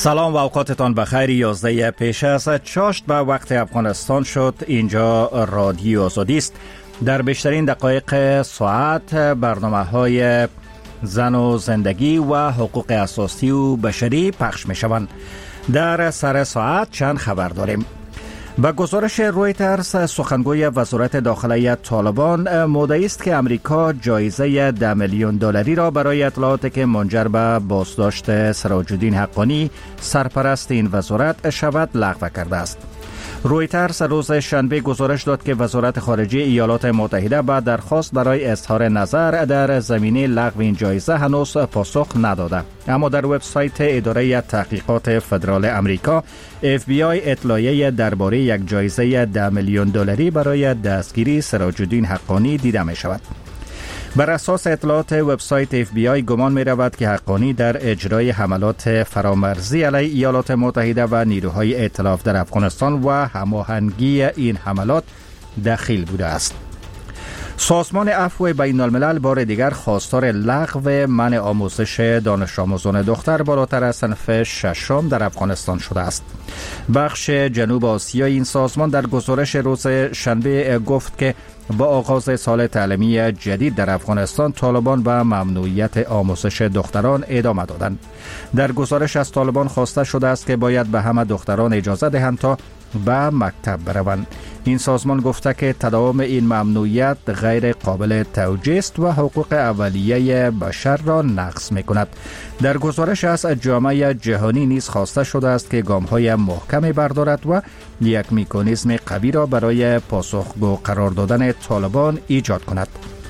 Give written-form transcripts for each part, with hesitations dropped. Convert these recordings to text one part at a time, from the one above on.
سلام و اوقاتتان بخیر. 11 پیش از چاشت به وقت افغانستان شد. اینجا رادیو آزادی است. در بیشترین دقایق ساعت برنامه‌های زن و زندگی و حقوق اساسی و بشری پخش می شوند. در سر ساعت چند خبر داریم. با گزارش رویترز، سخنگوی وزارت داخلی طالبان مدعی است که امریکا جایزه $10 میلیون را برای اطلاعاتی که منجر به بازداشت سراج الدین حقانی سرپرست این وزارت شود لغو کرده است. رویترز روز شنبه گزارش داد که وزارت خارجه ایالات متحده به درخواست برای اظهار نظر در زمینه لغو این جایزه هنوز پاسخ نداده، اما در وبسایت اداره تحقیقات فدرال امریکا FBI اطلاعیه درباره یک جایزه $10 میلیون برای دستگیری سراج الدین حقانی دیده می شود. بر اساس اطلاعات وبسایت FBI گمان می رود که حقانی در اجرای حملات فرامرزی علیه ایالات متحده و نیروهای ائتلاف در افغانستان و هماهنگی این حملات دخیل بوده است. سازمان عفو بین الملل بار دیگر خواستار لغو منع آموزش دانش آموزان دختر بالاتر از صنف ششم در افغانستان شده است. بخش جنوب آسیای این سازمان در گزارش روز شنبه گفت که با آغاز سال تعلیمی جدید در افغانستان طالبان به ممنوعیت آموزش دختران ادامه دادند. در گزارش از طالبان خواسته شده است که باید به همه دختران اجازه دهند تا به مکتب بروند. این سازمان گفته که تداوم این ممنوعیت غیر قابل توجیه است و حقوق اولیه بشر را نقض می کند. در گزارش از جامعه جهانی نیز خواسته شده است که گام‌های محکمی بردارد و یک مکانیزم قوی را برای پاسخگو قرار دادن طالبان ایجاد کند.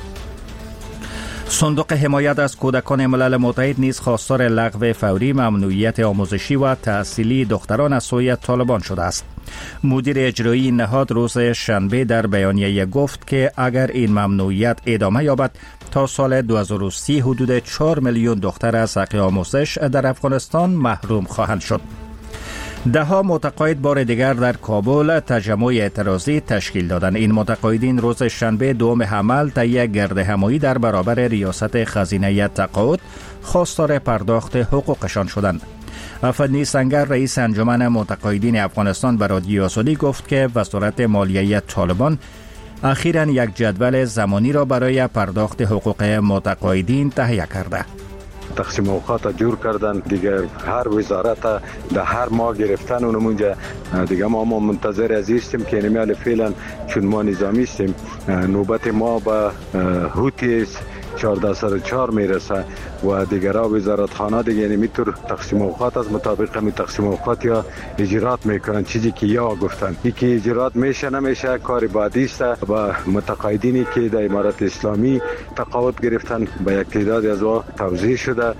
صندوق حمایت از کودکان ملل متحد نیز خواستار لغو فوری ممنوعیت آموزشی و تحصیلی دختران از سوی طالبان شده است. مدیر اجرایی نهاد روز شنبه در بیانیه گفت که اگر این ممنوعیت ادامه یابد تا سال 2030 حدود 4 میلیون دختر از حق آموزش در افغانستان محروم خواهند شد. دهها متقاعد بار دیگر در کابل تجمع اعتراضی تشکیل دادند. این متقاعدین روز شنبه دوم حمل طی گردهمایی در برابر ریاست خزینه تقاعد خواستار پرداخت حقوقشان شدند. افندی سنگر رئیس انجمن متقاعدین افغانستان به رادیو آزادی گفت که وزارت مالیه طالبان اخیراً یک جدول زمانی را برای پرداخت حقوق متقاعدین تهیه کرده. تقسیم اوقات جور کردن دیگه، هر وزارت در هر ماه گرفتن اونمونجا دیگه ما منتظر از هستیم که نمیال فعلا چون ما نظامی هستیم نوبت ما به هوتی 1404 میرسه و دیگرها وزارتخانه دیگه نمیتور تقسیم اوقات از مطابق می تقسیم اوقات یا اجرات میکنن، چیزی که یا گفتن یکی اجرات میشه نمیشه کار بعدی است. و متقاعدینی که در امارت اسلامی تقاعد گرفتن به یک تعداد از او توضیح شده.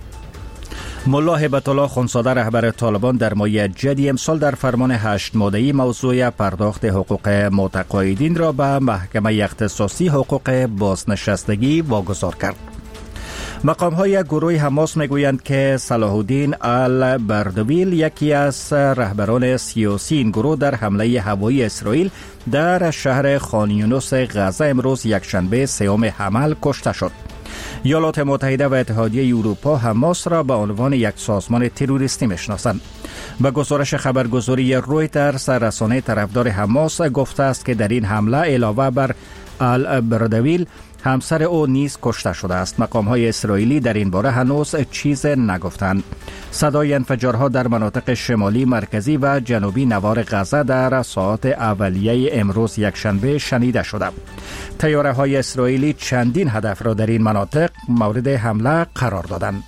ملا هیبت الله خونساده رهبر طالبان در ماه جدی امسال در فرمان 8 ماده‌ای موضوع پرداخت حقوق متقاعدین را به محکمه اختصاصی حقوق بازنشستگی واگذار کرد. مقام‌های گروه حماس میگویند که صلاح الدین البردویل یکی از رهبران سیاسی این گروه در حمله هوایی اسرائیل در شهر خان یونس غزه امروز یکشنبه 3 حمل کشته شد. ایالات متحده و اتحادیه اروپا حماس را به عنوان یک سازمان تروریستی میشناسند. به گزارش خبرگزاری رویترز، رسانه طرفدار حماس گفته است که در این حمله علاوه بر البردویل همسر او نیز کشته شده است. مقام‌های اسرائیلی در این باره هنوز چیز نگفتند. صدای انفجارها در مناطق شمالی، مرکزی و جنوبی نوار غزه در ساعات اولیه امروز یکشنبه شنیده شده. طیاره‌های اسرائیلی چندین هدف را در این مناطق مورد حمله قرار دادند.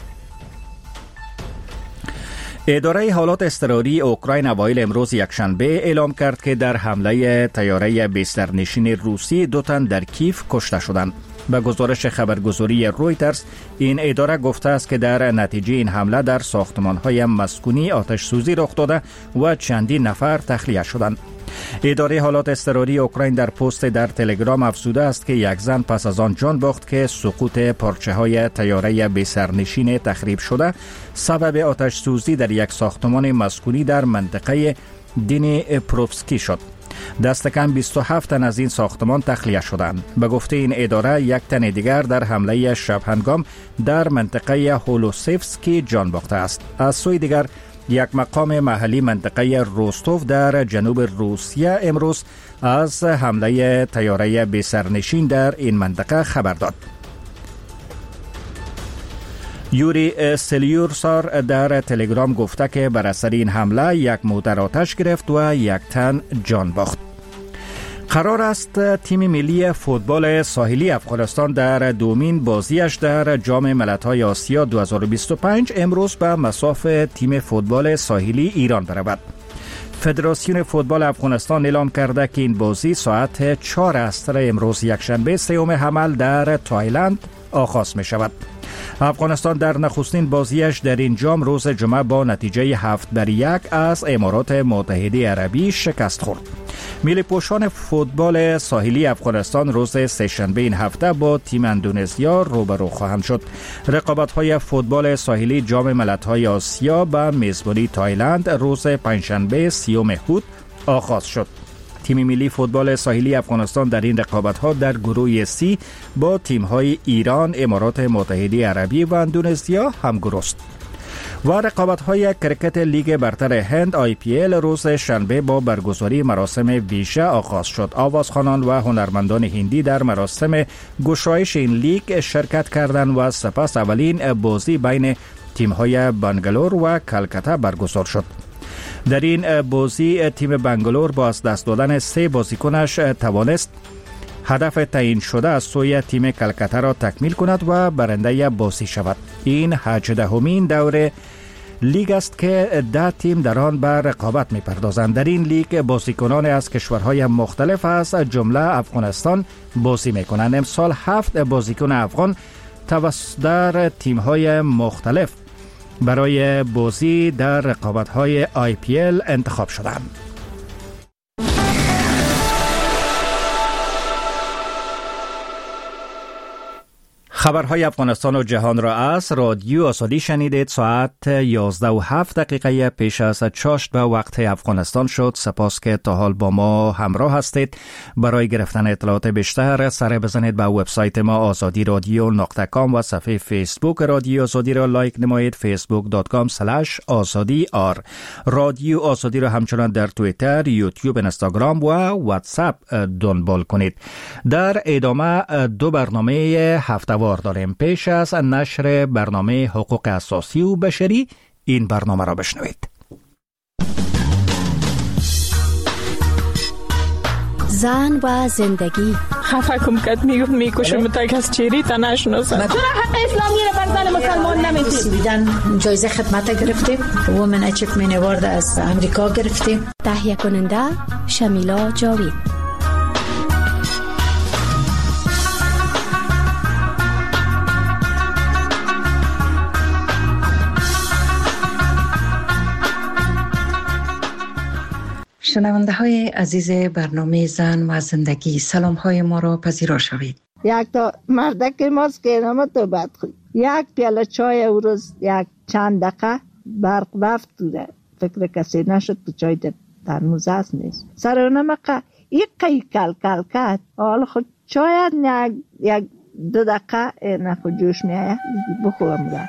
اداره حالات اضطراری اوکراین اوایل امروز یکشنبه اعلام کرد که در حمله طیاره بسترنشین روسی 2 تن در کیف کشته شدند. به گزارش خبرگزاری رویترز، این اداره گفته است که در نتیجه این حمله در ساختمان‌های مسکونی آتش سوزی رخ داده و چندین نفر تخلیه شدند. اداره حالات اضطراری اوکراین در پست در تلگرام افزوده است که یک زن پس از آن جان باخت که سقوط پارچه‌های طیاره بسرنشین تخریب شده سبب آتش سوزی در یک ساختمان مسکونی در منطقه دینی پروفسکی شد. دست کم 27 تن از این ساختمان تخلیه شدند. به گفته این اداره یک تن دیگر در حمله شب هنگام در منطقه هولوسیفسکی جان باخته است. از سوی دیگر یک مقام محلی منطقه روستوف در جنوب روسیه امروز از حمله طیاره بی سرنشین در این منطقه خبر داد. یوری سلیورسار در تلگرام گفته که بر اثر این حمله یک موتر آتش گرفت و یک تن جان باخت. قرار است تیم ملی فوتبال ساحلی افغانستان در دومین بازیش در جام ملت‌های آسیا 2025 امروز به مصاف تیم فوتبال ساحلی ایران برود. فدراسیون فوتبال افغانستان اعلام کرده که این بازی ساعت 4 عصر امروز یکشنبه 3 حمل در تایلند آغاز می شود. افغانستان در نخستین بازیش در این جام روز جمعه با نتیجه 7-1 از امارات متحده عربی شکست خورد. ملی پوشان فوتبال ساحلی افغانستان روز سه‌شنبه این هفته با تیم اندونزیا روبرو خواهند شد. رقابت‌های فوتبال ساحلی جام ملت‌های آسیا به میزبانی تایلند روز پنجشنبه 30 اوت آغاز شد. تیم ملی فوتبال ساحلی افغانستان در این رقابت‌ها در گروه C با تیم‌های ایران، امارات متحده عربی و اندونزیا همگروه است. و رقابت‌های کرکت لیگ برتر هند IPL روز شنبه با برگزاری مراسم ویژه آغاز شد. آوازخوانان و هنرمندان هندی در مراسم گشایش این لیگ شرکت کردند و سپس اولین بازی بین تیم‌های بنگلور و کلکته برگزار شد. در این بازی تیم بنگلور با از دست دادن 3 بازیکنش توانست هدف تعیین شده از سوی تیم کلکته را تکمیل کند و برنده بازی شود. این 18مین دور لیگ است که 10 تیم در آن به رقابت می‌پردازند. در این لیگ بازیکنان از کشورهای مختلف از جمله افغانستان بازی می‌کنند. امسال 7 بازیکن افغان در تیم‌های مختلف برای بازی در رقابت‌های IPL انتخاب شدند. خبرهای افغانستان و جهان را از رادیو آزادی شنیدید. ساعت 11:07 پیش از چاشت به وقت افغانستان شد. سپاس که تا حال با ما همراه هستید. برای گرفتن اطلاعات بیشتر سر بزنید به وبسایت ما azadi.radio.com و صفحه فیسبوک رادیو آزادی را لایک نمایید. facebook.com/azadi.r. رادیو آزادی را همچنان در توییتر، یوتیوب، اینستاگرام و واتساپ دنبال کنید. در ادامه 2 برنامه هفته‌وار داریم. پیش از نشر برنامه حقوق اساسی و بشری این برنامه را بشنوید. زن و زندگی. خفه کم کد میکشم تا کس چیری تا نشناسد. چرا حق اسلامی را بر زن مسلمان نمیدید؟ بیدن جایزه خدمت گرفتیم. وومن اچیومنت اوارد از امریکا گرفتیم. تهیه کننده شمیلا جاوید. شنونده های عزیز برنامه زن و زندگی، سلام های ما را پذیرا شوید. یک تا مردک ماست که نامه تو بد خوی. یک پیاله چای او روز یک چند دقیقه برق رفت توده. فکر کسی نشد تو چای در ترموز هست نیست. سر اونمقه یک قی کل کل کد. حالا خود چای یک 2 دقیقه نخود جوش میایه بخورم در.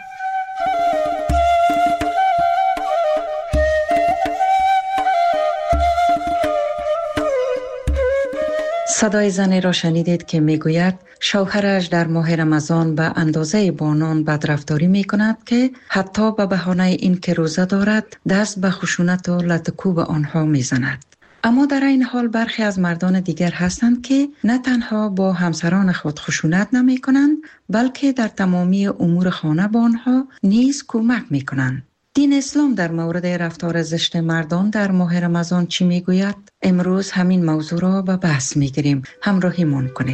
صدای زنی را شنیدید که میگوید شوهرش در ماه رمضان به اندازه با آنان بدرفتاری می کند که حتی به بهانه این که روزه دارد دست به خشونت و لطکوب آنها می زند. اما در این حال برخی از مردان دیگر هستند که نه تنها با همسران خود خشونت نمی کنند بلکه در تمامی امور خانه با آنها نیز کمک می کنند. دین اسلام در مورد رفتار زشت مردان در ماه رمضان چی میگوید؟ امروز همین موضوع را به بحث میگیریم. همراهیمان کنید.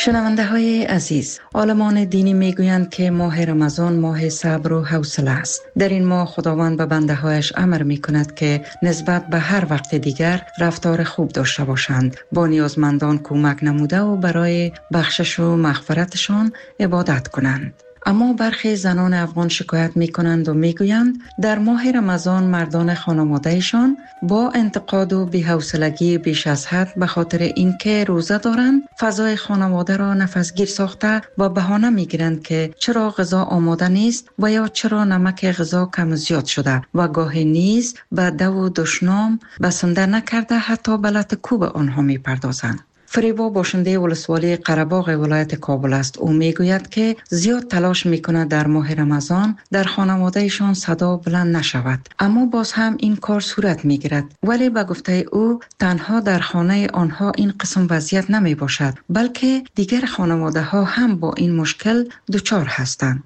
شنونده های عزیز، عالمان دینی می گویند که ماه رمضان ماه صبر و حوصله است. در این ماه خداوند به بنده هایش امر می کند که نسبت به هر وقت دیگر رفتار خوب داشته باشند، با نیازمندان کمک نموده و برای بخشش و مغفرتشان عبادت کنند. اما برخی زنان افغان شکایت می کنند و می گویند در ماه رمضان مردان خانوادهشان با انتقاد و بی‌حوصلگی بیش از حد به خاطر اینکه روزه دارند فضای خانواده را نفسگیر ساخته و بهانه می گیرند که چرا غذا آماده نیست و یا چرا نمک غذا کم زیاد شده و گاهی نیز به دو و دشنام بسنده نکرده حتی به لط کوب آنها می پردازند. فریبا باشنده ولسوالی قره‌باغ ولایت کابل است. او میگوید که زیاد تلاش میکند در ماه رمضان در خانوادهشان صدا بلند نشود، اما باز هم این کار صورت میگیرد. ولی به گفته او تنها در خانه آنها این قسم وضعیت نمی باشد، بلکه دیگر خانواده ها هم با این مشکل دچار هستند.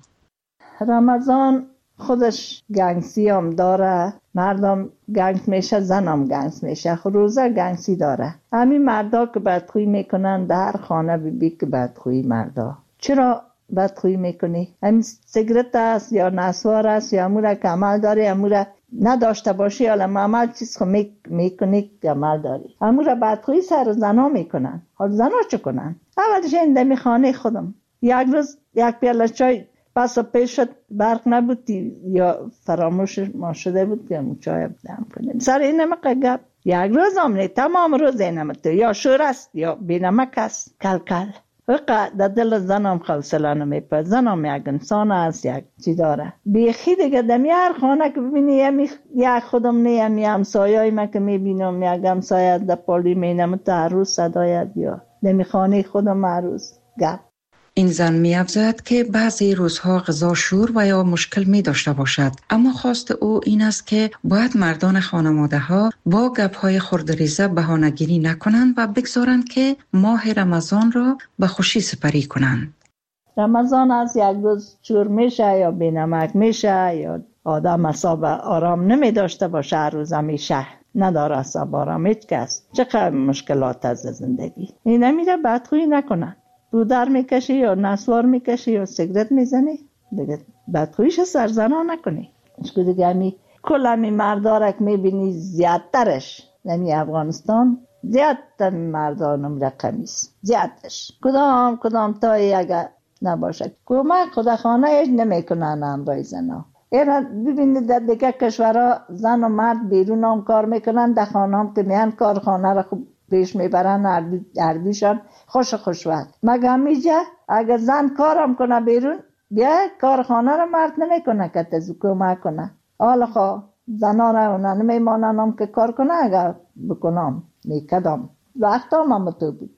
رمضان خودش گنگسی هم داره، مردم گنگ میشه، زنم گنگ میشه، روزه گنگسی داره. همین مردا که بدخویی میکنن در خانه بی که بدخویی مردا. چرا بدخویی میکنی؟ همین سیگرت است یا نسوار است یا اموره که عمل داری، اموره نداشته باشی حالا عمل چیز خو میکنی که عمل داری. اموره بدخویی سر زنا میکنن. حال زنا چه کنن؟ اولش این دمی خانه خودم یک روز یک پیاله چای پس پیش شد، برق نبودی یا فراموش ما شده بود که چای دم کنیم. سر این مقه یک روز هم تمام روز اینم تو یا شور است یا بینمک است. کل وقت در دل زنم حوصله نمیپه. زنم یک انسان است، یک چی داره بیخی دیگه. دمی هر خانه که ببینی یک خودم نیم یا همسایه‌ای من که میبینم یک همسایه در پالی مینم تا عروس صدایت یا دمی خانه خودم عروس گپ. این زن می افزاید که بعضی روزها غذا شور و یا مشکل می داشته باشد، اما خواست او این است که باید مردان خانواده ها با گپ‌های خردریزه بهانه‌گیری نکنند و بگذارند که ماه رمضان را به خوشی سپری کنند. رمضان از یک روز شور میشه یا بینمک میشه یا آدم اصاب آرام نمی داشته باشه، هر روز میشه نداره اصاب آرام هیچ کس. چقدر مشکلات از زندگی. این نمیره بدخویی نکنن. دودر میکشی یا نسوار میکشی یا سیگرت میزنی دیگه بدخویش سر زنا نکنی. اشکو دیگه همی کل همی مردارک میبینی زیادترش نمی افغانستان زیادتر مردانم رقمیست زیادش کدام تا اگر نباشه کمک خدا خانه ایش نمیکنن امرای زنا. اینا ببینید در دیگه کشورها زن و مرد بیرون هم کار میکنن، در خانه هم که میان کارخانه را خوب پیش میبرن، اردوشان خوشوقت. مگه همیجه اگر زن کارم کنه بیرون بیا کارخانه را مرد نمیکنه که تزو کمک کنه. حالا خواه زنا را اونا نمیمانن هم که کار کنه، اگر بکنم میکدم وقتا هم تو بود.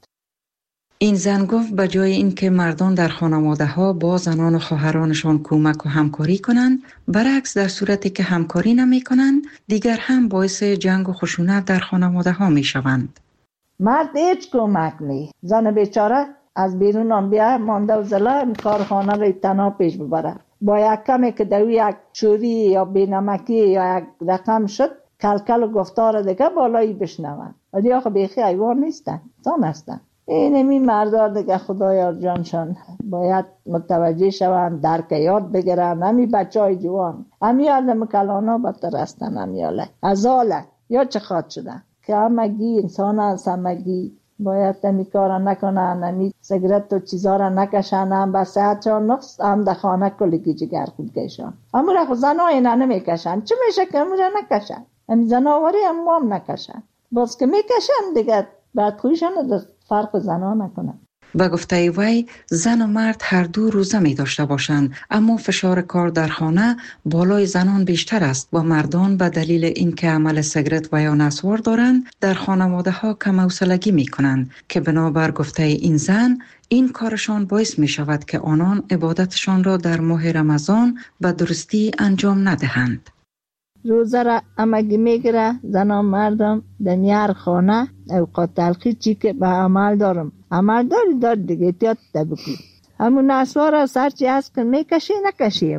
این زن گفت به جای اینکه مردان در خانواده ها با زنان و خواهرانشان کمک و همکاری کنند، برعکس در صورتی که همکاری نمی کنند دیگر هم باعث جنگ و خشونت در خانواده ها می شوند. مرد هیچ کمک نی، زن بیچاره از بیرون هم بیا مانده و زلا کارخانه را تنها پیش ببره. با یک کمی که دوی یک چوری یا بینمکی یا یک رقم شد کلکل و گفتار دیگه بالایی بشنون. ولی آخه بیخی حیوان نیستن، انسان هستن. اینمی مردار دیگه خدایا جانشان باید متوجه شوند، درک یاد بگیرن. همی بچه های جوان همیاله مکلانا بدتر هستن، همیاله ازاله یا چه خواد شدن که همگی انسان هست، همگی باید همی کارا نکنن، همی سیگرت و چیزا را نکشن، هم به صحتشان نقص، هم در خانه کلگی جگر خود کشن. اما را خود زنها اینا نمیکشن. چه میشه که امو را نکشن؟ همی زناواری هم نکشن، باز که میکشن دیگه بعد خویشان فرق زنها نکنن. به گفته وی زن و مرد هر دو روزه می داشته باشند، اما فشار کار در خانه بالای زنان بیشتر است و مردان به دلیل اینکه عمل سیگرت و یا نسوار دارند در خانواده ها کم حوصلگی می کنند که بنابر گفته این زن این کارشان باعث می شود که آنان عبادتشان را در ماه رمضان به درستی انجام ندهند. روزه را امگی میگیره زنان مردم دنیار خانه اوقات تلخی چی که به عمل دارم عمل داری دیگه احتیاط بکنی. همون نسوار سرچی هست که میکشی نکشی اموره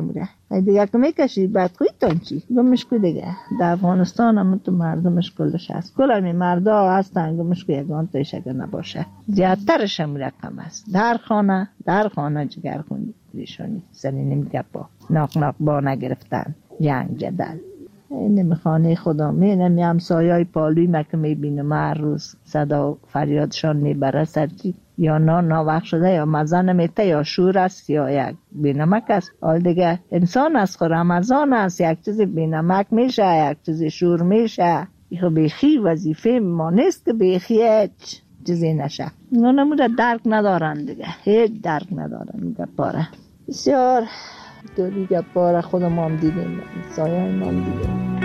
دیگه که میکشی بدخویتان چی؟ گمش کو دیگه. در افغانستان هم تو مردمش کلش هست. کل همی مردا هستن گمش کو یگان تایش اگر نباشه. زیادترش هم رقم هست. در خانه جگر خوندی پریشانی. سری نمیگه با ناق با نگرفتن. جنگ جدل. نمیخانه خدا مینم همسایه‌های پالوی مکه میبینم هر روز صدا فریادشان میبره سرکی یا ناوقت شده یا مزه نمیته یا شور است یا یک بینمک است. حال دیگه انسان است خود رمضان است، یک چیزی بینمک میشه، یک چیزی شور میشه. این بیخی وظیفه ما نیست که بیخی هیچ چیزی نشه. نموده درک ندارن دیگه، هیچ درک ندارن. گپاره بسیار دوری گپاره خود ما هم دیدیم، سایه ما هم دیدیم.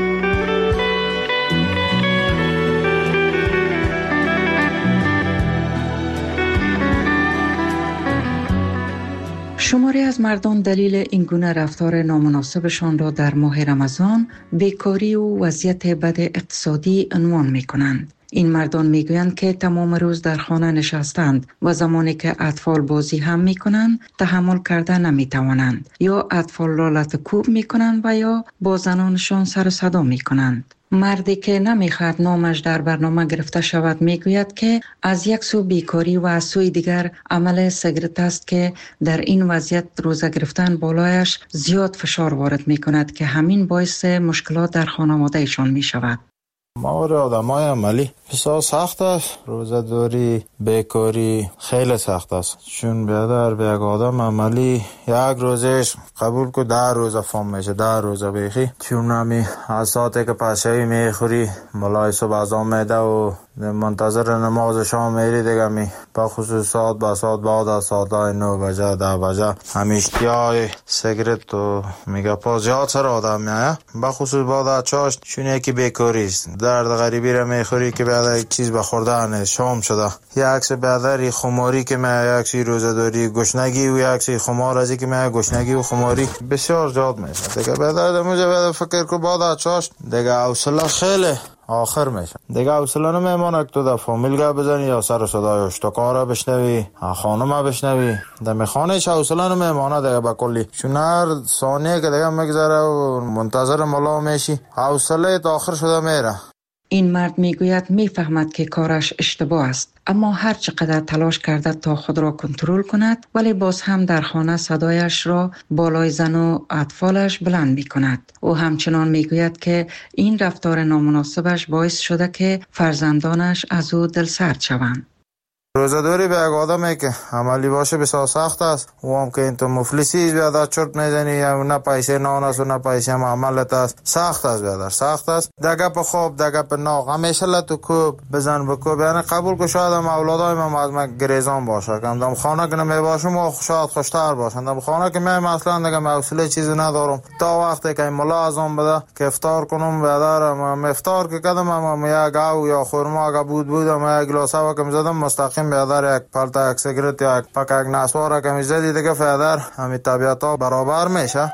شماری از مردم دلیل این گونه رفتار نامناسبشان را در ماه رمضان بیکاری و وضعیت بد اقتصادی عنوان می کنند. این مردان می گویند که تمام روز در خانه نشستند و زمانی که اطفال بازی هم می کنند تحمل کرده نمی توانند یا اطفال را لطکوب می کنند و یا با زنانشان سر و صدا می کنند. مردی که نمیخواد نامش در برنامه گرفته شود میگوید که از یک سو بیکاری و از سوی دیگر عمل سیگارت است که در این وضعیت روزه گرفتن بالایش زیاد فشار وارد میکند که همین باعث مشکلات در خانواده ایشان میشود. ماور آدمای عملی بسیار سخت است. روزه‌داری بیکاری خیلی سخت است، چون بیادر به یک آدم عملی یک روزش قبول که 10 روزه فهم میشه، 10 روزه بیخی. چون نمی از ساعتی که پشوی میخوری ملای صبح ازام میده و منتظر نماز شام میری دیگه می با خصوص ساعت با ساعت بعد از ساعت 9 بجه 10 بجه همیشتیای سیگرت و میگه پا زیاد سر آدم میایه، با خصوص بعد از چاشت چون یکی بیکاری است. درد غریبی را میخوری که بعد یک چیز بخورده نیست، شام شده یک عکس بعدری خماری که من یک سی روزه داری گشنگی و یک سی خمار ازی که من گشنگی و خماری بسیار زیاد میشه دیگه. بعد موجه بعد فکر که بعد از چاشت دیگه حوصله خیلی آخر میشه دیگه. حوصله نمیمونه که تو در فامیل گپ بزنی یا سر صدای اشتکار بشنوی، خانم بشنوی. در خانه هیچ حوصله نمیمونه دیگه با کلی، چون هر ثانیه که دیگه میگذره و منتظر ملا میشی حوصله تا آخر شده میره. این مرد میگوید میفهمد که کارش اشتباه است، اما هر چقدر تلاش کرده تا خود را کنترل کند ولی باز هم در خانه صدایش را بالای زن و اطفالش بلند می کند. او همچنان میگوید که این رفتار نامناسبش باعث شده که فرزندانش از او دلسرد شوند. روزه‌داری به یک آدمی که عملی باشه بسیار سخت است. و هم که این تو مفلسی بیادر چرت میزنی یا نه پیسه نان است و نه پیسه معاملت است. سخت است بیادر، سخت است. دگه په خوب دگه په ناغ همیشه لتو کوب بزن بکوب. یعنی قبول که شاید هم اولادای من از من گریزان باشه که دم خانه که نمی باشم و شاید خوشتر باشن. دم خانه که من اصلا دیگه حوصله چیزی ندارم تا وقتی که ملا ازم بده که افطار کنم بیادر. من افطار که کردم هم یک گاو یا خرما که بودم یک گلاس هوا که می‌زدم مستقیم بیادر یک پالتا یک سیگرت یا یک پاک یک نسوار که می‌زدی دیگه بیادر همین طبیعت ها برابر میشه.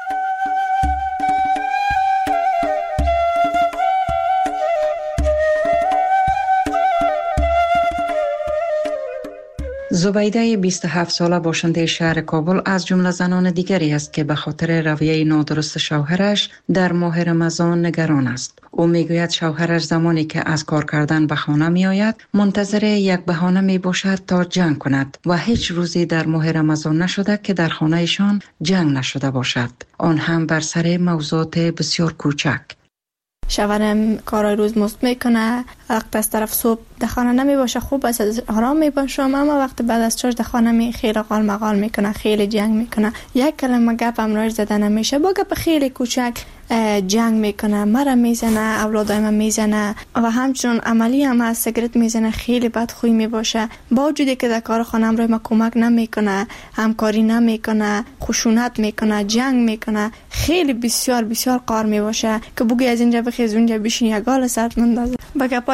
زبیده 27 ساله باشنده شهر کابل از جمله زنان دیگری است که به خاطر رویه نادرست شوهرش در ماه رمضان نگران است. او میگوید شوهرش زمانی که از کار کردن به خانه می آید منتظر یک بهانه می باشد تا جنگ کند و هیچ روزی در ماه رمضان نشده که در خانهشان جنگ نشده باشد، آن هم بر سر موضوعات بسیار کوچک. شوهرم کارای روز مست میکنه، وقت از طرف صبح در خانه نمی باشه، خوب است آرام می باشم، اما وقت بعد از چاش در خانه می خیلی قال مقال میکنه، خیلی جنگ میکنه. یک کلمه گپ هم راش زده نمیشه، با گپ خیلی کوچک جنگ میکنه، مرا میزنه، اولادای من میزنه و همچنان عملی هم از سیگرت میزنه، خیلی بدخوی میباشه. با وجودی که در کار خانم روی ما کمک نمیکنه، همکاری نمیکنه، خشونت میکنه، جنگ میکنه، خیلی بسیار بسیار قار میباشه که بگی از اینجا بخیز اونجا بشین یک گال سرت مندازه. با گپای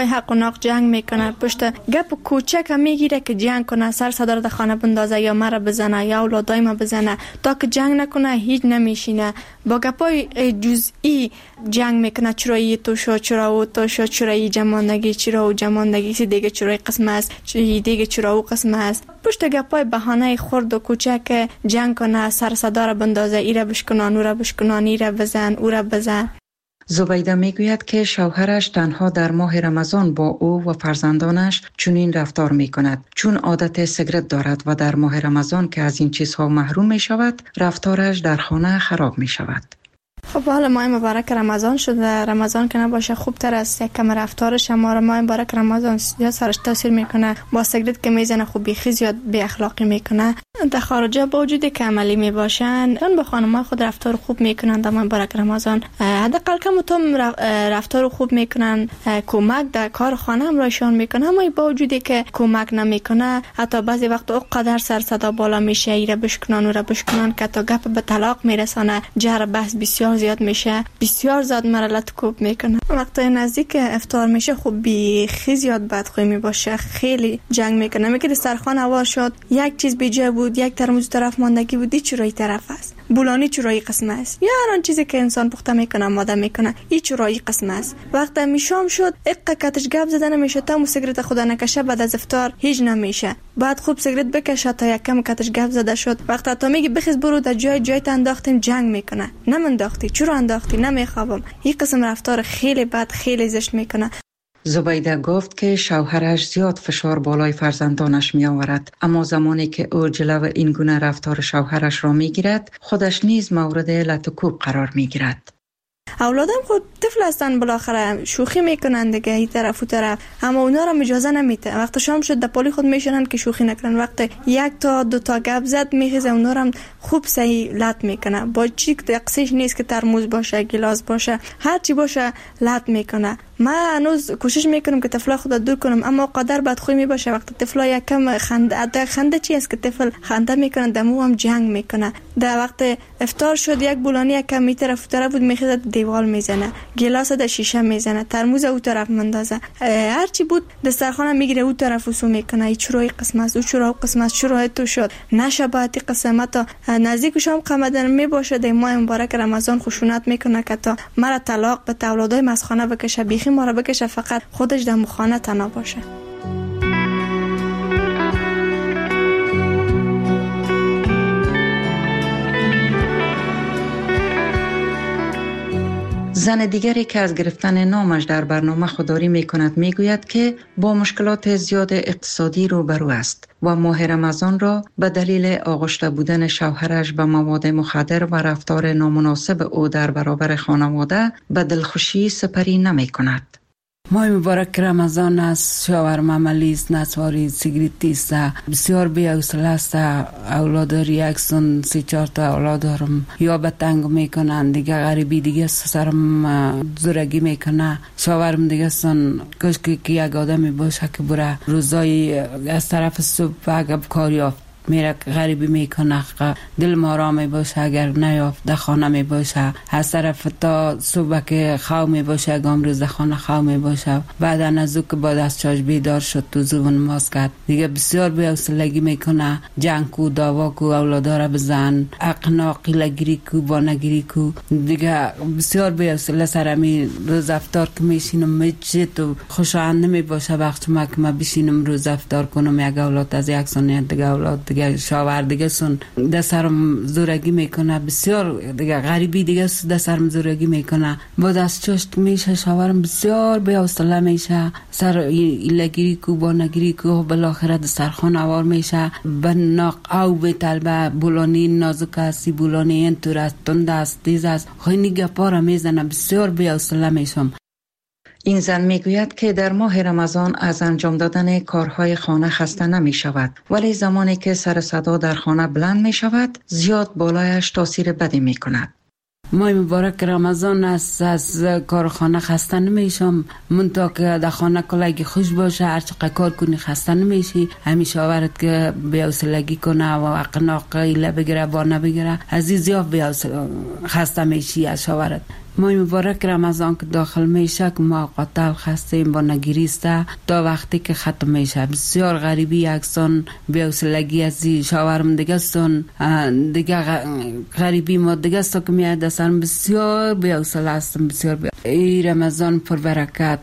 حق و ناق جنگ میکنه، پشت گپ کوچک میگیره که جنگ کنه، سر صدا در خانه بندازه یا مرا بزنه یا اولادای ما بزنه. تا که جنگ نکنه هیچ نمیشینه. با گپای جزئی جنگ میکنه. چرایی تو شو، چرا او تو شو، چرایی جماندگی، چرا او جماندگی، سی دیگه چرای قسم است، چی دیگه چرا او قسم است. پشت گپای بهانه خرد و کوچک جنگ کنه، سر صدا را بندازه، ایره بشکنان، او را بشکنان، ایره بزن، او را بزن. زبیده میگوید که شوهرش تنها در ماه رمضان با او و فرزندانش چنین رفتار میکند، چون عادت سیگرت دارد و در ماه رمضان که از این چیزها محروم می شود، رفتارش در خانه خراب می شود. خب حالا ماه مبارک رمضان شده، رمضان که نباشه خوبتر است. یک کم رفتارش ما ماه مبارک رمضان زیاد سرش تاثیر میکنه. با سیگرت که میزنه خوب بیخی زیاد بی اخلاقی میکنه. در خارجه با وجودی که عملی میباشن، اون با خانم‌ها خود رفتار خوب میکنن در ماه مبارک رمضان. حداقل کم تو رفتار خوب میکنن، کمک در کار خانه هم رایشان میکنه. اما با وجودی که کمک نمیکنه، حتی بعضی وقت اونقدر سر صدا بالا میشه، ایره بشکنان و را بشکنان که تا گپ به طلاق میرسانه. جر بحث بسیار زیاد میشه، بسیار زیاد مرلت کوب میکنه. وقتی نزدیک افطار میشه خوب بیخی زیاد بدخوی میباشه، خیلی جنگ میکنه. میگه سرخوان هوا شد، یک چیز بیجا بود، یک ترموز طرف ماندگی بود، این چرایی طرف است، بولانی چرایی قسم است، یا هر آن چیزی که انسان پخته میکنه ماده میکنه، این چرایی قسم است. وقتی میشام شد اقا کتش گپ زدن نمیشه، تا سیگرت خدا نکشه بعد از افطار هیچ نمیشه. بعد خوب سیگرت بکشه تا یک کم کتش گپ زده شد. وقتی تا میگی بخیز برو در جای انداختیم، جنگ میکنه. نمنداختی، چرا انداختی؟ نمیخوابم. این قسم رفتار خیلی بد، خیلی زشت میکنه. زبیده گفت که شوهرش زیاد فشار بالای فرزندانش می آورد، اما زمانی که او جلو این گونه رفتار شوهرش را می گیرد، خودش نیز مورد لطکوب قرار می گیرد. اولادم خود طفل هستن، بالاخره شوخی میکنن دیگه، این طرف و طرف، اما اونا را اجازه نمیده. وقت شام شد در پالی خود میشنن که شوخی نکنن. وقت یک تا دو تا گپ زد میخیزه، اونا را خوب صحیح لط میکنه. با چی دقیقش نیست که ترموز باشه، گلاس باشه، هر چی باشه لط میکنه. من هنوز کوشش میکنم که طفلا خود دور کنم، اما قدر بدخوی میباشه. وقتی طفلا یکم خنده چی است که طفل خنده میکنه، دمو هم جنگ میکنه. در وقت افطار شد یک بولانی یکم می طرف طرف بود، میخیزه دیوال میزنه، گلاس در شیشه میزنه، ترموز او طرف مندازه، هر چی بود دسترخوان میگیره او طرف وسو میکنه. ای چرای قسم است، او چرا قسم است، چرا تو شد نشباتی قسمت. نزدیک شام قمدن میباشه در ماه مبارک رمضان خشونت میکنه که تا مرا طلاق به اولادای مسخانه بکشه، بیخی ما را بکشه، فقط خودش در مخانه تنها باشه. زن دیگری که از گرفتن نامش در برنامه خودداری می کند می گوید که با مشکلات زیاد اقتصادی روبرو است و ماه رمضان را به دلیل آغشته بودن شوهرش به مواد مخدر و رفتار نامناسب او در برابر خانواده به دلخوشی سپری نمی کند. ماه مبارک رمضان است، شوهرم عملی است، نسواری، سیگریتی است، بسیار بی‌حوصله است. اولاد داری، اکسون 3-4 تا اولاد دارم، یا به تنگ میکنن دیگه، غریبی دیگه سرم زورگی میکنه. شوهرم دیگه سن کاش که یک آدمی باشه که بره روزای از طرف صبح اگه کار یافت میره غریبی میکنه، دل ما را می باشه. اگر نیافت در خانه می باشه، از طرف تا صبح که خو می باشه، گام روز خانه خو می باشه. بعد از او که بعد از چاش بیدار شد تو زبون ماست کرد دیگه، بسیار بی‌حوصلگی میکنه. جنگ کو، دعوا کو، اولادا را بزن، اقنا قیلگیری کو، بانگیری کو دیگه، بسیار بی‌حوصله سرمی. روز افطار که میشینم میچه تو خوشایند نمی باشه وقت ما که ما بشینم روز افطار کنم، یک اولاد از یک سنیت دیگه اولاد دیگه شاور دیگه سن دسترم زورگی میکنه، بسیار دیگه غریبی دیگه دسترم زورگی میکنه. بعد از چشت میشه شاورم بسیار بی‌حوصله میشه، سر ایلگیری کو، بانگیری کو، بالاخره دسترخوان آوار میشه. به ناق او به طلبه بولانی نازک است، بولانی اینطور است، تند است، تیز است، خیلی گپا را میزنه، بسیار بی‌حوصله میشم. این زن میگوید که در ماه رمضان از انجام دادن کارهای خانه خسته نمی شود، ولی زمانی که سر صدا در خانه بلند می شود زیاد بالایش تاثیر بدی می کند. ماه مبارک رمضان است، از کار خانه خسته نمیشم. منطقه که در خانه کلگی خوش باشه، هر چقدر کار کنی خسته نمیشی. همیشه آورد که بی‌حوصلگی کنه و اقناق ایله بگیره با نبگیره، از این زیاد خسته میشی. از آورد ماه مبارک رمضان که داخل میشه که ما قاتل خستیم با نگریسته تا وقتی که ختم میشه. بسیار غریبی یکسان بی‌حوصلگی از شاورم دیگه سن دیگه غریبی ما دیگه است که میاد دستم بسیار بی‌حوصله هستم. بسیار ای رمضان پر برکت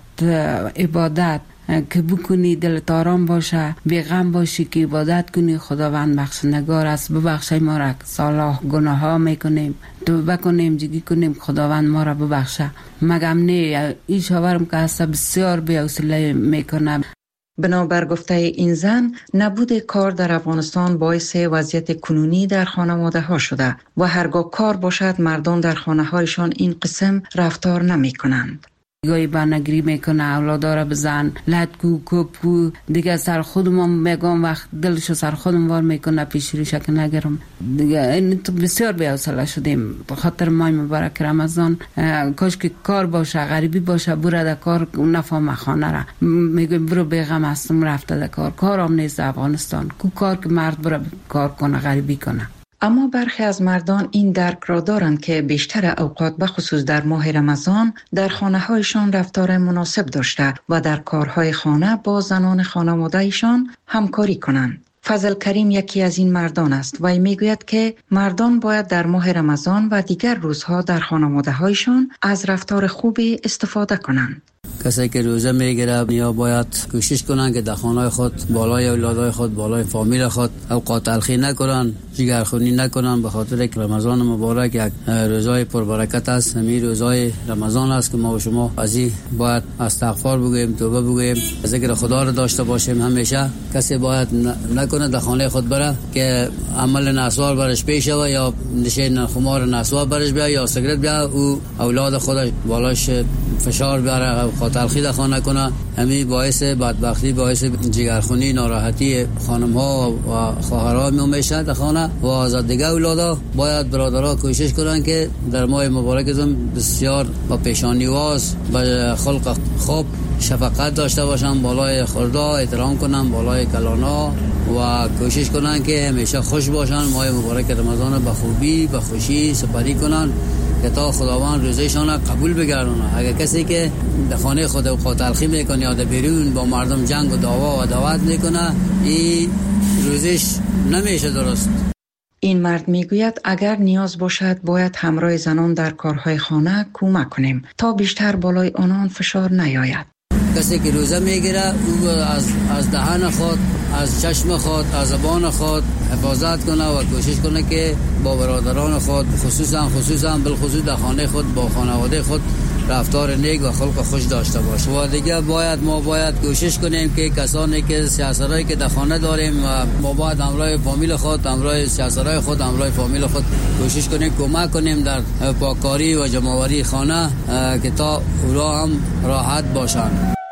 عبادت که بکنی دلت آرام باشه، بیغم باشی که عبادت کنی. خداوند بخشنگار است، ببخشای ما را صلاح گناه ها میکنیم، توبه کنیم، جگی کنیم، خداوند ما را ببخشه. مگم نه این شاورم که هست بسیار بی‌حوصله میکنه. بنابر گفته این زن، نبود کار در افغانستان باعث وضعیت کنونی در خانواده ها شده و هرگاه کار باشد مردان در خانه هایشان این قسم رفتار نمی کنند. گاهی بانگری میکنه، اولادا را بزن، لدکو کپو دیگه سر خودم میگم وقت دلشو سر خودم وار میکنه پیش روش که نگرم دیگه. این بسیار بی‌حوصله شدیم به خاطر ماه مبارک رمضان. کاش که کار باشه، غریبی باشه، برو در کار، نفهم خانه را میگم برو بیغم هستم رفته در کار. کارم نیست افغانستان کو کار که مرد برو کار کنه، غریبی کنه. اما برخی از مردان این درک را دارند که بیشتر اوقات به خصوص در ماه رمضان در خانه هایشان رفتار مناسب داشته و در کارهای خانه با زنان خانواده‌ایشان همکاری کنند. فضل کریم یکی از این مردان است و میگوید که مردان باید در ماه رمضان و دیگر روزها در خانواده‌هایشان از رفتار خوبی استفاده کنند. کسی که روزه میگیره یا باید کوشش کنن که در خانه خود بالای اولادای خود، بالای فامیل خود اوقات تلخی نکنن، جگرخونی نکنن، به خاطر که رمضان مبارک یک روزای پربرکت است. همین روزای رمضان است که ما و شما از این باید استغفار بگوییم، توبه بگوییم، ذکر خدا را داشته باشیم. همیشه کسی باید نکنه در خانه خود بره که عمل نسوار برش پیش و یا نشین خمار نسوار برش بیا یا سیگرت بیا او اولاد خودش بالاش فشار بیاره، تلخی در خانه کنه. همین باعث بدبختی، باعث جگرخونی، ناراحتی خانم ها و خواهرها میشه در خانه و از دیگه اولادا. باید برادرها کوشش کنن که در ماه مبارکتون بسیار با پیشانیواز با خلق خوب شفقت داشته باشن، بالای خوردا احترام کنن، بالای کلانا و کوشش کنن که همیشه خوش باشن. ماه مبارک رمضان به خوبی به خوشی سپری کنن که تا خداوند روزشان قبول بگردونه. اگر کسی که در خانه خود اوقات تلخی میکنه یا در بیرون با مردم جنگ و دعوا و دعوت میکنه، این روزش نمیشه درست. این مرد میگوید اگر نیاز باشد باید همراه زنان در کارهای خانه کمک کنیم تا بیشتر بالای آنان فشار نیاید. کسی که روزه میگیره او از دهن خود، از چشم خود، از زبان خود حفاظت کنه و کوشش کنه که با برادران خود خصوصا بالخصوص در خانه خود با خانواده خود رفتار نیک و خلق خوش داشته باشه. و دیگه ما باید کوشش کنیم که کسانی که سیاستایی که در خانه داریم و ما باید همراه فامیل خود، همراه سیاستای خود، همراه فامیل خود کوشش کنیم کمک کنیم در پاککاری و جمع‌آوری خانه که تا اونا هم راحت باشن.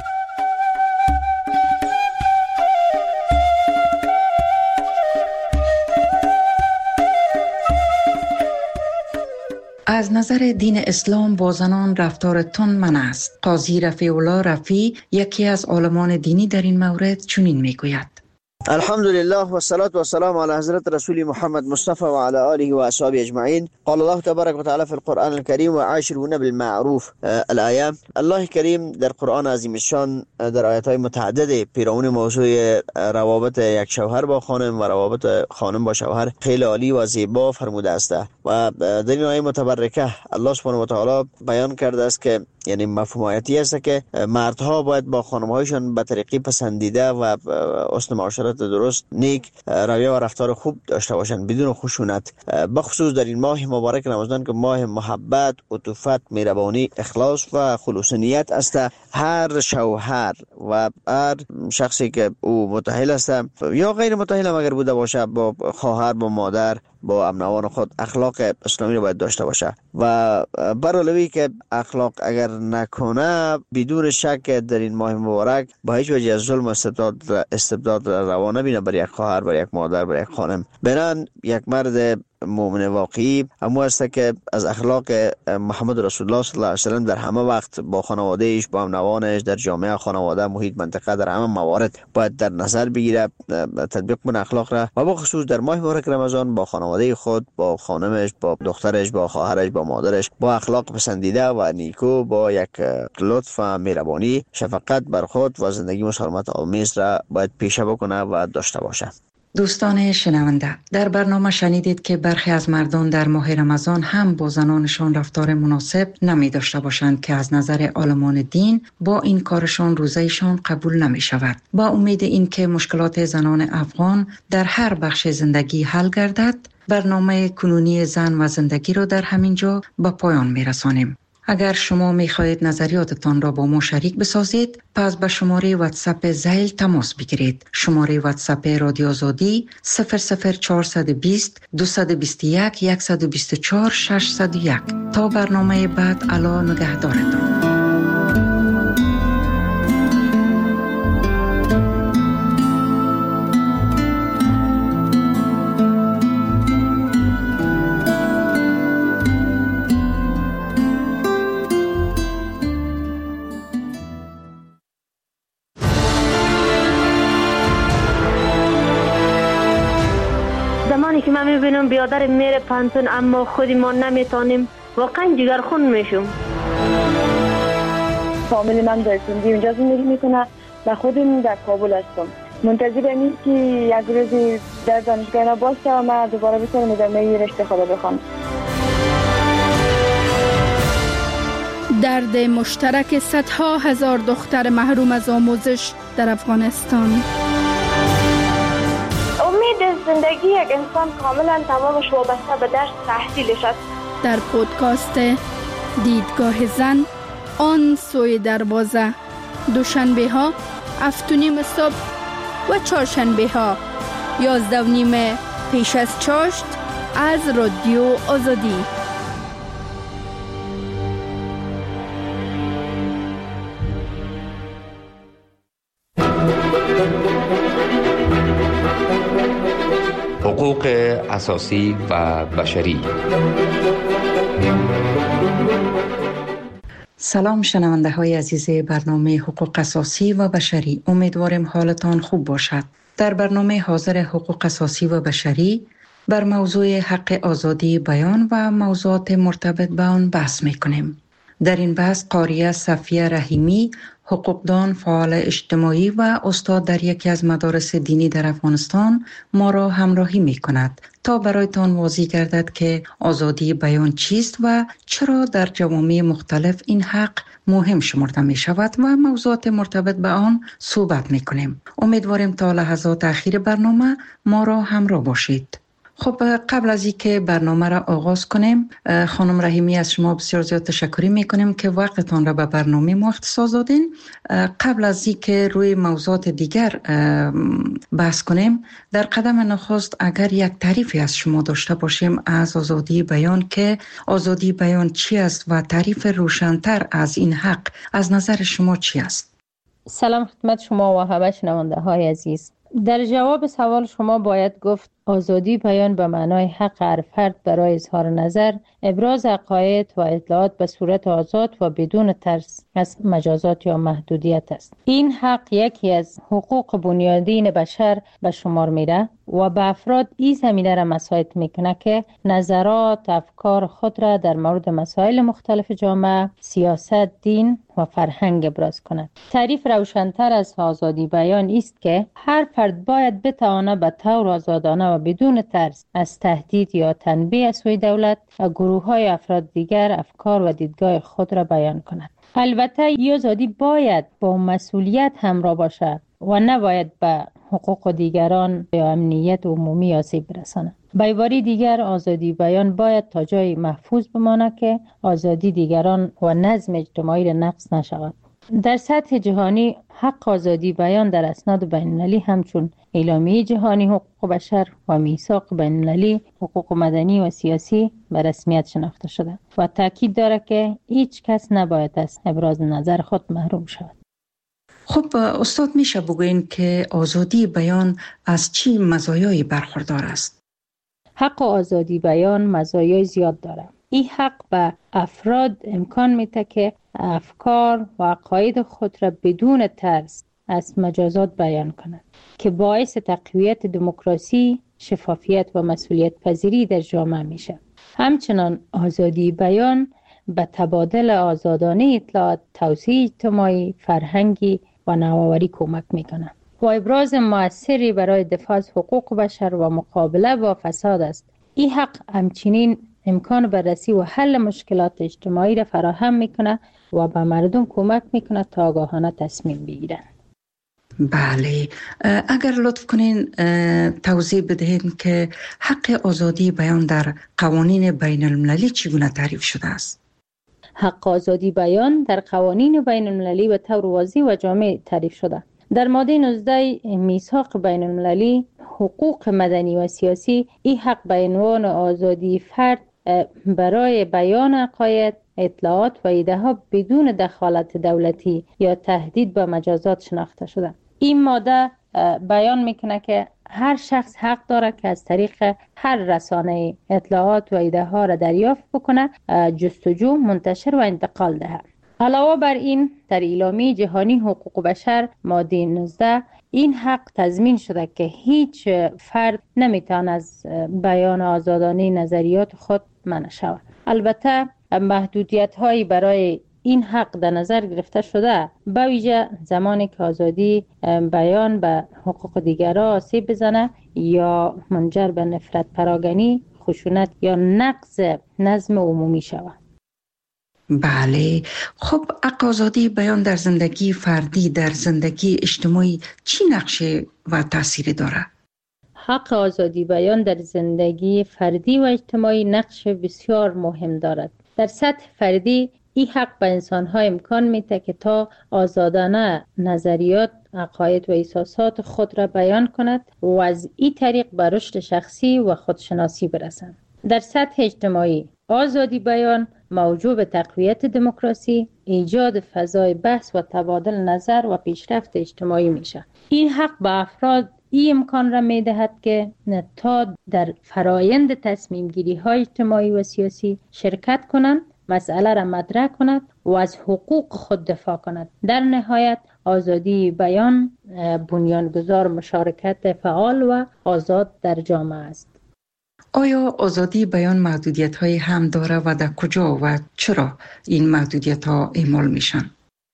از نظر دین اسلام با زنان رفتار تند منع است. قاضی رفیع الله رفیع یکی از عالمان دینی در این مورد چنین میگوید: الحمدلله و الصلاة و السلام على حضرت رسول محمد مصطفى و على آله و اصحابه اجمعین. قال الله تبارک و تعالی فی القرآن الكریم و عاشرون بالمعروف الآیه. الله کریم در قرآن عظیم الشان در آیات‌های متعدد پیرامون موضوع روابط یک شوهر با خانم و روابط خانم با شوهر خیلی عالی و زیبا فرموده است و در این آیه متبرکه الله سبحانه و تعالی بیان کرده است که یعنی مفهوم آیاتی است که مردها باید با خانم‌هایشان به طریقی پسندیده و حسن معاشرت درست، نیک رویه و رفتار خوب داشته باشند بدون خشونت. بخصوص در این ماه مبارک رمضان که ماه محبت، عطوفت، مهربانی، اخلاص و خلوص نیت است، هر شوهر و هر شخصی که او متأهل است یا غیر متأهل اگر بوده باشه با خواهر، با مادر، با امنوان خود اخلاق اسلامی رو باید داشته باشه و برعلاوه که اخلاق اگر نکنه بدون شک در این ماه مبارک با هیچ وجه از ظلم و استبداد روا نبینه بر یک خواهر، بر یک مادر، بر یک خانم. بنان یک مرد مؤمن واقعی همو است که از اخلاق محمد رسول الله صلی الله علیه و سلم در همه وقت با خانوادهش، با هم‌نوانش، در جامعه، خانواده، محیط، منطقه، در همه موارد باید در نظر بگیره، تطبیق کنه اخلاق را، و با خصوص در ماه مبارک رمضان با خانواده خود، با خانمش، با دخترش، با خواهرش، با مادرش با اخلاق پسندیده و نیکو، با یک لطف و مهربانی، شفقت بر خود و زندگی مسالمت آمیز را باید پیشه بکنه و داشته باشه. دوستان شنونده، در برنامه شنیدید که برخی از مردان در ماه رمضان هم با زنانشان رفتار مناسب نمی داشته باشند که از نظر عالمان دین با این کارشان روزهشان قبول نمی شود. با امید این که مشکلات زنان افغان در هر بخش زندگی حل گردد، برنامه کنونی زن و زندگی را در همین جا به پایان می رسانیم. اگر شما می خواهید نظریاتتان را با ما شریک بسازید، پس به شماره واتساپ زیل تماس بگیرید. شماره واتساپ رادیو آزادی 00420 221 124 601. تا برنامه بعد، الا نگهدارتان. که من میبینم بیادر میره پانتون اما خودی ما نمیتونیم، واقعا جگرخون میشم. فامیل من در سندی اونجا زندگی میکنه و خودم در کابل هستم. منتظر امید که یک روزی در دانشگاه باشه و من دوباره بتونم ادامه رشته خود بخوام. درد مشترک صدها هزار دختر محروم از آموزش در افغانستان. زندگی یک انسان کاملا تمامش وابسته به درس تحصیلش است. در پودکاست دیدگاه زن، آن سوی دروازه، دوشنبه ها 7:30 صبح و چهارشنبه ها 11:30 پیش از چاشت از رادیو آزادی. حقوق اساسی و بشری. سلام شنونده های عزیز برنامه حقوق اساسی و بشری، امیدوارم حالتان خوب باشد. در برنامه حاضر حقوق اساسی و بشری بر موضوع حق آزادی بیان و موضوعات مرتبط به آن بحث میکنیم. در این بحث قاریه صفیه رحیمی، حقوقدان، فعال اجتماعی و استاد در یکی از مدارس دینی در افغانستان ما را همراهی می کند تا برایتان واضح گردد که آزادی بیان چیست و چرا در جوامع مختلف این حق مهم شمرده می شود و موضوعات مرتبط به آن صحبت می کنیم. امیدواریم تا لحظات اخیر برنامه ما را همراه باشید. خب قبل از اینکه برنامه را آغاز کنیم، خانم رحیمی از شما بسیار زیاد تشکر میکنیم که وقتتان را به برنامه ما اختصاص دادین. قبل از اینکه روی موضوعات دیگر بحث کنیم، در قدم نخست اگر یک تعریفی از شما داشته باشیم از آزادی بیان، که آزادی بیان چی است و تعریف روشن‌تر از این حق از نظر شما چی است؟ سلام خدمت شما و همه شنونده های عزیز. در جواب سوال شما باید گفت آزادی بیان به معنای حق هر فرد برای اظهار نظر، ابراز عقاید و اطلاعات به صورت آزاد و بدون ترس از مجازات یا محدودیت است. این حق یکی از حقوق بنیادین بشر به شمار میره و به افراد این زمینه را مساعد میکنه که نظرات، افکار خود را در مورد مسائل مختلف جامعه، سیاست، دین و فرهنگ ابراز کنند. تعریف روشن‌تر از آزادی بیان است که هر فرد باید بتواند به طور آزادانه و بدون ترس از تهدید یا تنبیه از سوی دولت و گروه‌های افراد دیگر افکار و دیدگاه خود را بیان کند. البته این آزادی باید با مسئولیت همراه باشد و نباید به حقوق دیگران یا امنیت عمومی آسیب برساند. به عبارت دیگر، آزادی بیان باید تا جای محفوظ بماند که آزادی دیگران و نظم اجتماعی را نقض نشود. در سطح جهانی حق آزادی بیان در اسناد بین‌المللی همچون اعلامیه جهانی حقوق بشر و میثاق بین‌المللی حقوق مدنی و سیاسی به رسمیت شناخته شده و تاکید دارد که هیچ کس نباید از ابراز نظر خود محروم شود. خب استاد، میشه بگوین که آزادی بیان از چی مزایایی برخوردار است؟ حق و آزادی بیان مزایای زیاد داره. این حق به افراد امکان میده که افکار و عقاید خود را بدون ترس از مجازات بیان کنند که باعث تقویت دموکراسی، شفافیت و مسئولیت پذیری در جامعه میشه. همچنان آزادی بیان به تبادل آزادانه اطلاعات، توسعه اجتماعی، فرهنگی و نوآوری کمک میکنه و ابراز مؤثری برای دفاع از حقوق بشر و مقابله با فساد است. این حق همچنین امکان بررسی و حل مشکلات اجتماعی را فراهم میکنه و به مردم کمک میکنه تا آگاهانه تصمیم بگیرن. بله، اگر لطف کنین توضیح بدهید که حق آزادی بیان در قوانین بین المللی چگونه تعریف شده است؟ حق آزادی بیان در قوانین بین المللی به طور واضح و جامع تعریف شده. در ماده 19 میثاق بین المللی حقوق مدنی و سیاسی این حق به عنوان آزادی فرد برای بیان عقاید، اطلاعات و ایده ها بدون دخالت دولتی یا تهدید به مجازات شناخته شده. این ماده بیان میکنه که هر شخص حق داره که از طریق هر رسانه اطلاعات و ایده ها را دریافت بکنه، جستجو، منتشر و انتقال ده. علاوه بر این در اعلامیه جهانی حقوق بشر ماده 19 این حق تضمین شده که هیچ فرد نمیتونه از بیان آزادانه نظریات خود منع شود. البته محدودیت هایی برای این حق در نظر گرفته شده، به ویژه زمانی که آزادی بیان به حقوق دیگران آسیب بزنه یا منجر به نفرت پراگنی، خشونت یا نقض نظم عمومی شود. بله، خب حق آزادی بیان در زندگی فردی، در زندگی اجتماعی چی نقشه و تأثیری داره؟ حق آزادی بیان در زندگی فردی و اجتماعی نقش بسیار مهم دارد. در سطح فردی این حق به انسان‌ها امکان میده که تا آزادانه نظریات، عقاید و احساسات خود را بیان کند و از این طریق به رشد شخصی و خودشناسی برسند. در سطح اجتماعی آزادی بیان موجب به تقویت دموکراسی، ایجاد فضای بحث و تبادل نظر و پیشرفت اجتماعی میشه. این حق به افراد این امکان را میدهد که تا در فرایند تصمیم گیری های اجتماعی و سیاسی شرکت کنند، مسئله را مطرح کند و از حقوق خود دفاع کند. در نهایت آزادی بیان بنیانگذار مشارکت فعال و آزاد در جامعه است. آیا آزادی بیان محدودیت های هم داره و در کجا و چرا این محدودیت ها اعمال میشن؟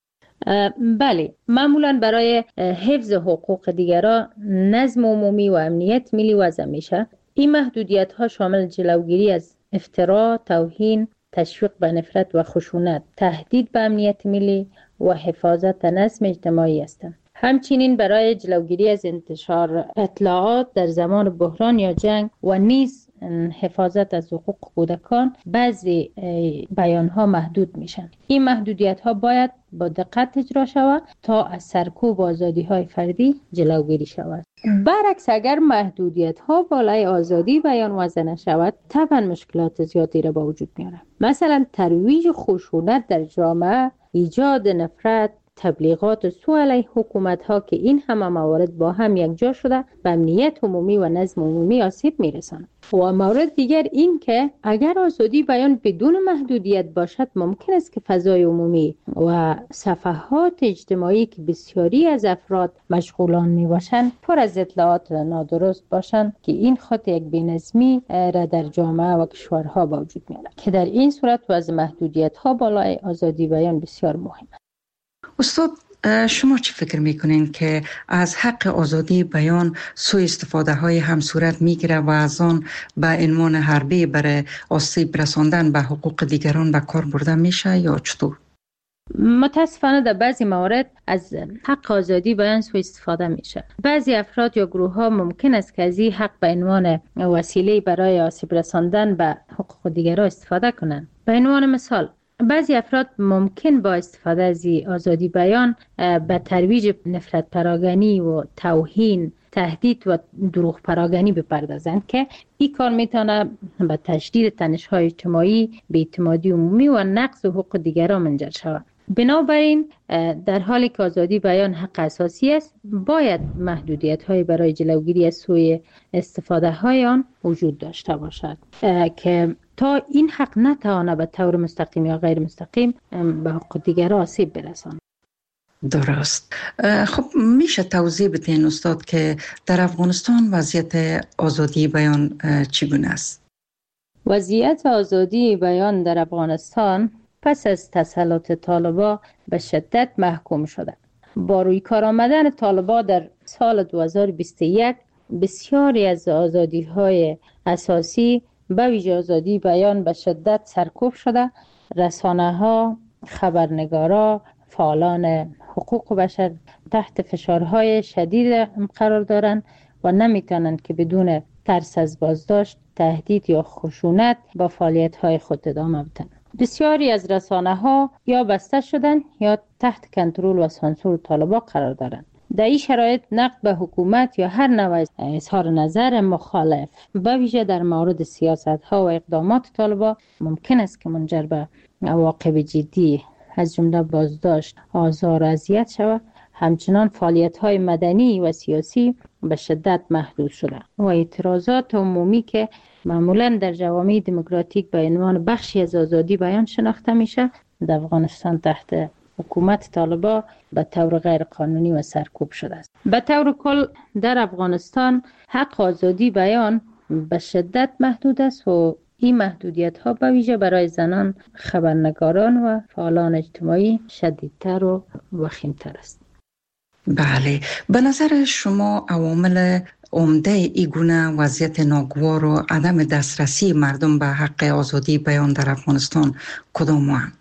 بله، معمولا برای حفظ حقوق دیگران، نظم عمومی و امنیت ملی وضع میشه. این محدودیت ها شامل جلوگیری از افترا، توهین، تشویق به نفرت و خشونت، تهدید به امنیت ملی و حفاظت نظم اجتماعی هستند. همچنین برای جلوگیری از انتشار اطلاعات در زمان بحران یا جنگ و نیز حفاظت از حقوق کودکان بعضی بیانها محدود میشن. این محدودیت ها باید با دقت اجرا شود تا از سرکوب آزادی های فردی جلوگیری شود. برعکس اگر محدودیت ها بالای آزادی بیان وضع نشود، طبعا مشکلات زیادی را با وجود میاره. مثلا ترویج خشونت در جامعه، ایجاد نفرت، تبلیغات سو علیه حکومت ها که این همه موارد با هم یکجا شده به امنیت عمومی و نظم عمومی آسیب میرسند. و مورد دیگر این که اگر آزادی بیان بدون محدودیت باشد، ممکن است که فضای عمومی و صفحات اجتماعی که بسیاری از افراد مشغولان می باشند پر از اطلاعات نادرست باشند که این خود یک بی‌نظمی را در جامعه و کشورها با وجود میارد که در این صورت وضع محدودیت ها بالای آزادی بیان بسیار مهم است. استاد، شما چی فکر میکنین که از حق آزادی بیان سوء استفاده های هم صورت میگیره و از آن به عنوان حربه برای آسیب رساندن به حقوق دیگران به کار برده میشه یا چطور؟ متاسفانه در بعضی موارد از حق آزادی بیان سوء استفاده میشه. بعضی افراد یا گروه ها ممکن است که از این حق به عنوان وسیله برای آسیب رساندن به حقوق دیگران استفاده کنند. به عنوان مثال، بعضی افراد ممکن با استفاده از آزادی بیان به ترویج نفرت پراگنی و توهین، تهدید و دروغ پراگنی بپردازند که این کار میتونه به تشدید تنش‌های اجتماعی، بی‌اعتمادی عمومی و نقض حقوق دیگران منجر شود. بنابراین در حالی که آزادی بیان حق اساسی است، باید محدودیت‌های برای جلوگیری از سوء استفاده های آن وجود داشته باشد که تا این حق نتواند به طور مستقیم یا غیر مستقیم به حقوق دیگر آسیب برساند. درست. خب میشه توضیح بدین استاد که در افغانستان وضعیت آزادی بیان چگونه است؟ وضعیت آزادی بیان در افغانستان پس از تسلط طالبان به شدت محکوم شده. با روی کار آمدن طالبان در سال 2021 بسیاری از آزادی‌های اساسی به ویژه آزادی بیان به شدت سرکوب شده. رسانه‌ها، خبرنگارا، فعالان حقوق بشر تحت فشارهای شدید قرار دارند و نمی‌توانند که بدون ترس از بازداشت، تهدید یا خشونت با فعالیت‌های خود ادامه بدهند. بسیاری از رسانه‌ها یا بسته شدند یا تحت کنترل و سانسور طالبان قرار دارند. در این شرایط نقد به حکومت یا هر نوع اظهار نظر مخالف به ویژه در مورد سیاست‌ها و اقدامات طالبان ممکن است که منجر به عواقب جدی از جمله بازداشت، آزار و اذیت شود. همچنان فعالیت‌های مدنی و سیاسی به شدت محدود شده و اعتراضات عمومی که معمولاً در جوامع دموکراتیک به عنوان بخشی از آزادی بیان شناخته میشه، در افغانستان تحت حکومت طالبان به طور غیر قانونی و سرکوب شده است. به طور کل در افغانستان حق آزادی بیان به شدت محدود است و این محدودیت ها به ویژه برای زنان، خبرنگاران و فعالان اجتماعی شدیدتر و وخیمتر است. بله، به نظر شما عوامل عمده این گونه وضعیت ناگوار و عدم دسترسی مردم به حق آزادی بیان در افغانستان کدام هستند؟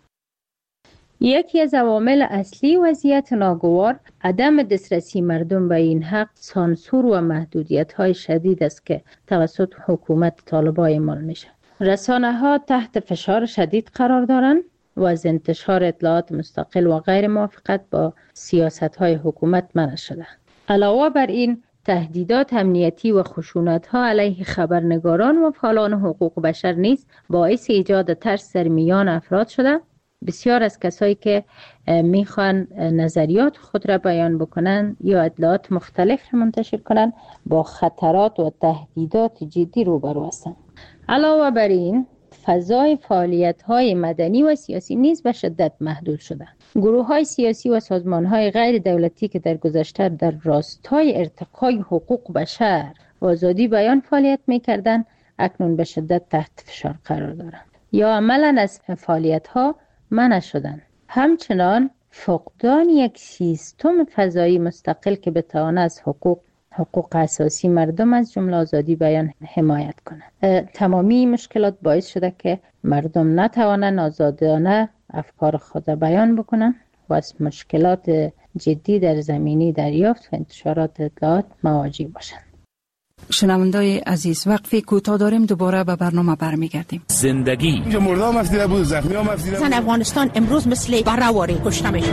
یکی از عوامل اصلی وضعیت ناگوار عدم دسترسی مردم به این حق سانسور و محدودیت‌های شدید است که توسط حکومت طالبان اعمال میشه. رسانه‌ها تحت فشار شدید قرار دارند و از انتشار اطلاعات مستقل و غیر موافقت با سیاست‌های حکومت منع شده. علاوه بر این تهدیدات امنیتی و خشونت‌ها علیه خبرنگاران و فعالان حقوق بشر نیز باعث ایجاد ترس در میان افراد شده. بسیار از کسایی که میخوان نظریات خود را بیان بکنن یا اطلاعات مختلف را منتشر کنن با خطرات و تهدیدات جدی روبرو هستند. علاوه بر این فضای فعالیت‌های مدنی و سیاسی نیز به شدت محدود شده. گروه‌های سیاسی و سازمان‌های غیر دولتی که در گذشته در راستای ارتقای حقوق بشر و آزادی بیان فعالیت می‌کردند، اکنون به شدت تحت فشار قرار دارند یا عملاً از فعالیت‌ها منع شدند. همچنان فقدان یک سیستم فضایی مستقل که بتواند از حقوق اساسی مردم از جمله آزادی بیان حمایت کنند. تمامی مشکلات باعث شده که مردم نتوانند آزادانه افکار خود بیان بکنند و از مشکلات جدی در زمینه دریافت و انتشارات اطلاعات مواجه باشند. شنوندای عزیز، وقفه کوتاه داریم، دوباره به برنامه برمیگردیم. زندگی اینجا مردم مفیده بود، زخمی ها مفیده بود. افغانستان امروز مثل برهواری کشته میشه.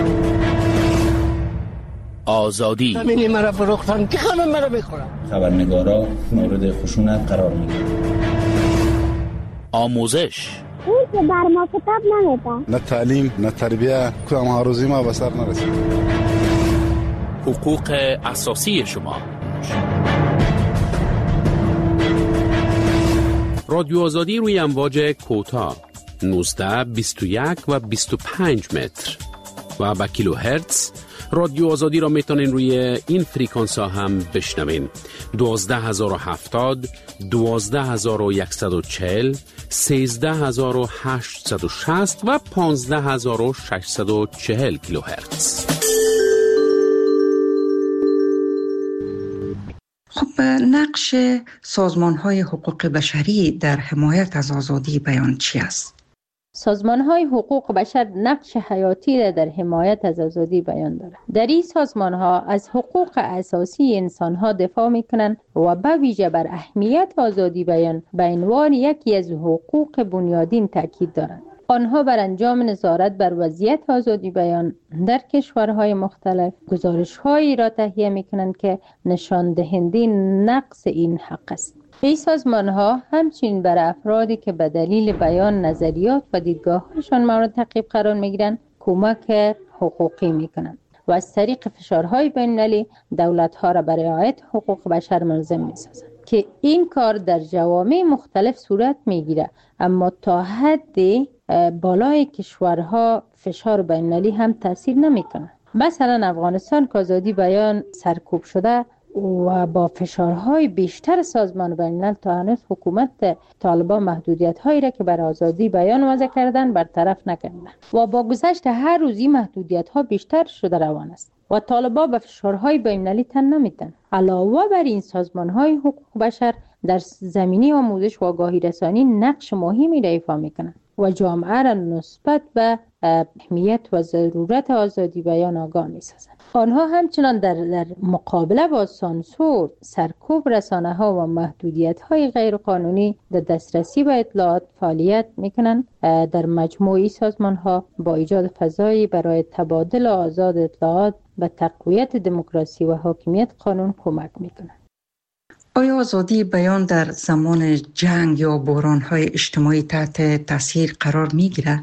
آزادی همینی مرا فروختن که همه مرا بخورن. خبرنگارا مورد خشونت قرار میگیرن. آموزش اون که بر ما کتاب نمیده. نه تعلیم نه تربیه، کدام هاروزی ما به سر نرسید. حقوق اساسی شما. رادیو آزادی روی امواج کوتاه 19، 21 و 25 متر و با کیلو هرتز. رادیو آزادی را میتونین روی این فریکانس ها هم بشنوین. 12070، 12140، 13860 و 15640 کیلو هرتز. خب نقش سازمان‌های حقوق بشری در حمایت از آزادی بیان چی است؟ سازمان‌های حقوق بشر نقش حیاتی در حمایت از آزادی بیان دارند. در این سازمان‌ها از حقوق اساسی انسان‌ها دفاع می‌کنند و به ویژه بر اهمیت آزادی بیان به عنوان یکی از حقوق بنیادین تاکید دارند. آنها بر انجام نظارت بر وضعیت آزادی بیان در کشورهای مختلف گزارش‌هایی را تهیه می‌کنند که نشان دهنده نقص این حق است. این سازمان‌ها همچنین بر افرادی که به دلیل بیان نظریات و دیدگاه‌هایشان مورد تعقیب قرار می‌گیرند کمک حقوقی میکنند و از طریق فشارهای بین‌المللی دولت‌ها را برای رعایت حقوق بشر ملزم می‌سازند که این کار در جوامع مختلف صورت میگیره، اما تا حد بالای کشورها فشار بین‌المللی هم تاثیر نمیکنه. مثلا افغانستان که آزادی بیان سرکوب شده و با فشارهای بیشتر سازمان بین‌الملل تا هنوز حکومت طالبان محدودیت‌هایی را که بر آزادی بیان وضع کردن برطرف نکردند و با گذشت هر روز این محدودیت‌ها بیشتر شده روان است و طالبان به فشارهای بین‌المللی تن نمی‌دهند. علاوه بر این سازمان‌های حقوق بشر در زمینه آموزش و آگاهی رسانی نقش مهمی را ایفا می‌کنند و جامعه را نسبت به اهمیت و ضرورت آزادی بیان آگاه می‌سازند. آنها همچنان در مقابله با سانسور، سرکوب رسانه‌ها و محدودیت‌های غیرقانونی در دسترسی به اطلاعات فعالیت می‌کنند. در مجموعی سازمان‌ها با ایجاد فضایی برای تبادل آزاد اطلاعات به تقویت دموکراسی و حاکمیت قانون کمک می‌کنند. آیا آزادی بیان در زمان جنگ یا بحران‌های اجتماعی تحت تاثیر قرار می‌گیرد؟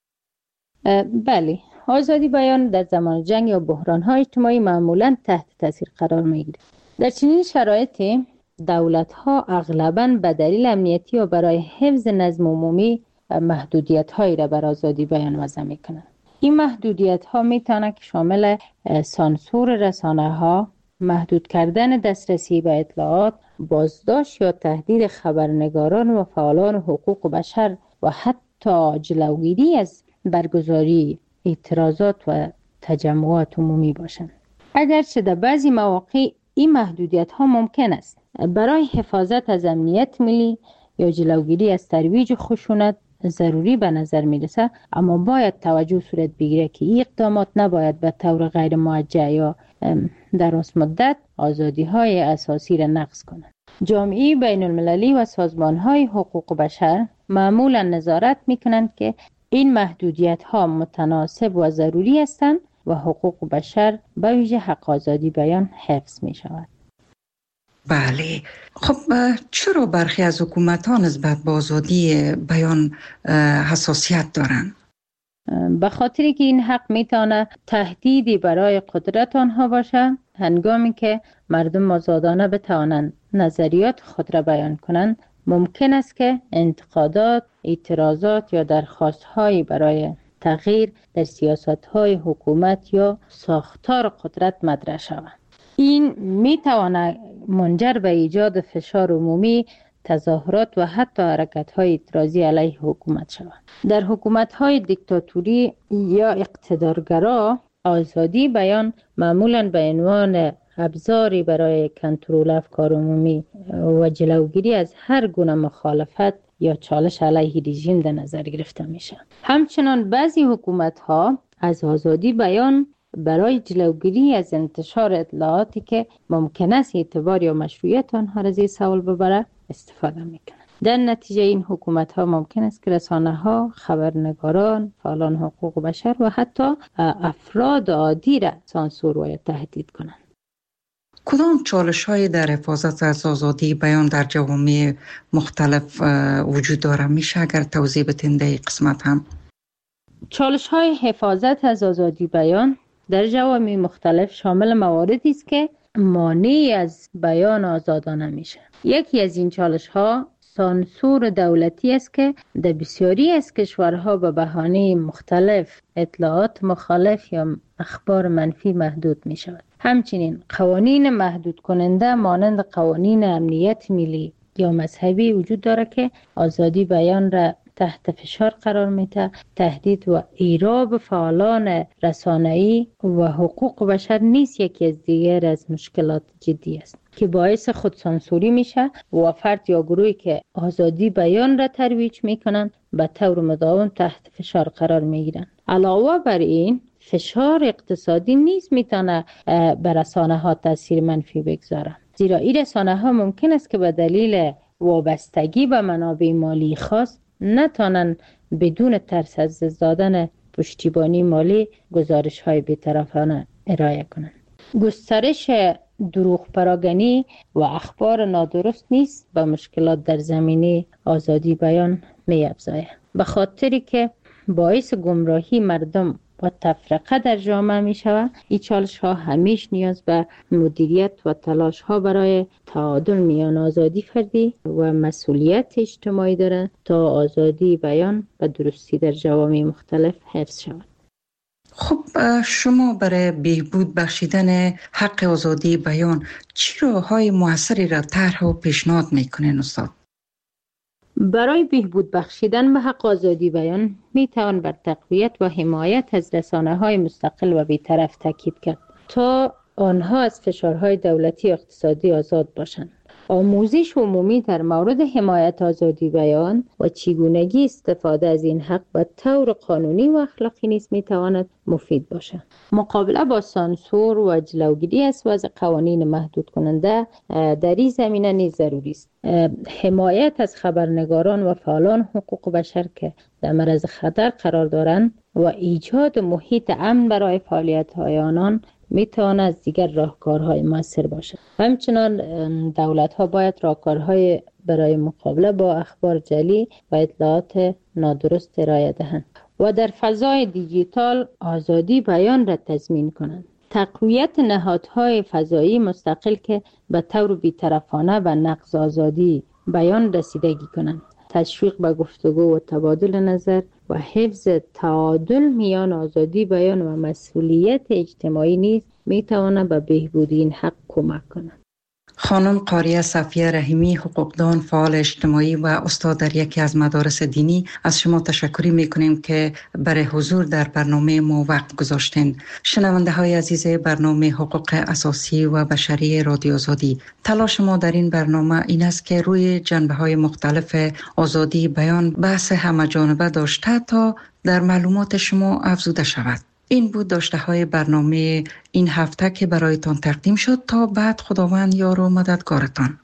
بله، آزادی بیان در زمان جنگ یا بحران‌های اجتماعی معمولاً تحت تاثیر قرار می‌گیرد. در چنین شرایطی دولت‌ها اغلباً به دلیل امنیتی و برای حفظ نظم عمومی محدودیت‌هایی را بر آزادی بیان وضع می‌کنند. این محدودیت‌ها می‌تواند که شامل سانسور رسانه‌ها، محدود کردن دسترسی به اطلاعات، بازداشت یا تهدید خبرنگاران و فعالان حقوق بشر و حتی جلوگیری از برگزاری اعتراضات و تجمعات عمومی باشند. اگرچه در بعضی مواقع این محدودیت‌ها ممکن است برای حفاظت از امنیت ملی یا جلوگیری از ترویج خشونت ضروری به نظر میرسه، اما باید توجه صورت بگیره که این اقدامات نباید به طور غیر موجه یا در راست مدت آزادی‌های اساسی را نقض کنند. جامعه بین المللی و سازمان‌های حقوق بشر معمولا نظارت می‌کنند که این محدودیت‌ها متناسب و ضروری هستند و حقوق بشر به ویژه حق آزادی بیان حفظ می‌شود. بله، خب چرا برخی از حکومت‌ها نسبت به آزادی بیان حساسیت دارند؟ به خاطری که این حق میتونه تهدیدی برای قدرت آنها باشه، هنگامی که مردم آزادانه بتوانند نظریات خود را بیان کنند، ممکن است که انتقادات، اعتراضات یا درخواست‌هایی برای تغییر در سیاست‌های حکومت یا ساختار قدرت مطرح شود. این میتواند منجر به ایجاد فشار عمومی، تظاهرات و حتی حرکت‌های اعتراضی علیه حکومت شود. در حکومت‌های دیکتاتوری یا اقتدارگرا، آزادی بیان معمولاً به عنوان ابزاری برای کنترل افکار عمومی و جلوگیری از هر گونه مخالفت یا چالش علیه رژیم در نظر گرفته میشه. همچنان بعضی حکومت‌ها از آزادی بیان برای جلوگیری از انتشار اطلاعاتی که ممکن است اعتبار یا مشروعیت آنها را زیر سوال ببره استفاده میکنند. در نتیجه این حکومت‌ها ممکن است که رسانه‌ها، خبرنگاران، فعالان حقوق بشر و حتی افراد عادی را سانسور و تهدید کنند. کدام چالش‌هایی در حفاظت از آزادی بیان در جوامع مختلف وجود داره؟ میشه اگر توضیح بدین در این قسمت هم؟ چالش‌های حفاظت از آزادی بیان در جوامع مختلف شامل مواردی است که مانع از بیان آزادانه میشه. یکی از این چالش‌ها سانسور دولتی است که در بسیاری از کشورها به بهانه مختلف اطلاعات مخالف یا اخبار منفی محدود می شود. همچنین قوانین محدود کننده مانند قوانین امنیت ملی یا مذهبی وجود داره که آزادی بیان را تحت فشار قرار میده. تهدید و ایراب فعالان رسانه‌ای و حقوق بشر نیست یکی از دیگر از مشکلات جدی است که باعث خودسانسوری میشه و فرد یا گروهی که آزادی بیان را ترویج میکنن به طور مداوم تحت فشار قرار میگیرن. علاوه بر این فشار اقتصادی نیز میتونه بر رسانه‌ها تاثیر منفی بگذاره، زیرا این رسانه‌ها ممکن است که به دلیل وابستگی به منابع مالی خاص نتوانند بدون ترس از دادن پشتیبانی مالی گزارش‌های بی‌طرفانه ارائه کنند. گسترش دروغ پراگنی و اخبار نادرست نیست به مشکلات در زمینه آزادی بیان می‌افزاید، به خاطری که باعث گمراهی مردم و تفرقه در جامعه می شود. این چالش ها همیشه نیاز به مدیریت و تلاش ها برای تعادل میان آزادی فردی و مسئولیت اجتماعی دارد تا آزادی بیان و درستی در جوامع مختلف حفظ شود. خب شما برای بهبود بخشیدن حق آزادی بیان چه راه‌های موثری را طرح و پیشنهاد میکنین استاد؟ برای بهبود بخشیدن به حق آزادی بیان می توان بر تقویت و حمایت از رسانه‌های مستقل و بی‌طرف تاکید کرد تا آنها از فشارهای دولتی و اقتصادی آزاد باشند. آموزش عمومی در مورد حمایت آزادی بیان و چگونگی استفاده از این حق به طور قانونی و اخلاقی نیز می تواند مفید باشد. مقابله با سانسور و جلوگیری از وضع قوانین محدود کننده در این زمینه نیز ضروری است. حمایت از خبرنگاران و فعالان حقوق بشر که در معرض خطر قرار دارند و ایجاد محیط امن برای فعالیت‌های آنان می تواند از دیگر راهکارهای مؤثر باشد. همچنان دولت‌ها باید راهکارهای برای مقابله با اخبار جعلی و اطلاعات نادرست ارائه دهند و در فضای دیجیتال آزادی بیان را تضمین کنند. تقویت نهادهای فضایی مستقل که به طور بی‌طرفانه به نقض آزادی بیان رسیدگی کنند. تشویق به گفتگو و تبادل نظر و حفظ تعادل میان آزادی بیان و مسئولیت اجتماعی نیز میتواند به بهبود این حق کمک کند. خانم قاریه صفیه رحیمی، حقوقدان، فعال اجتماعی و استاد در یکی از مدارس دینی، از شما تشکر میکنیم که برای حضور در برنامه ما وقت گذاشتین. شنونده های عزیز برنامه حقوق اساسی و بشری رادیو آزادی، تلاش ما در این برنامه این است که روی جنبه های مختلف آزادی بیان بحث همه‌جانبه داشته تا در معلومات شما افزوده شود. این بود داشته های برنامه این هفته که برایتان تقدیم شد. تا بعد خداوند یار و مددگارتان.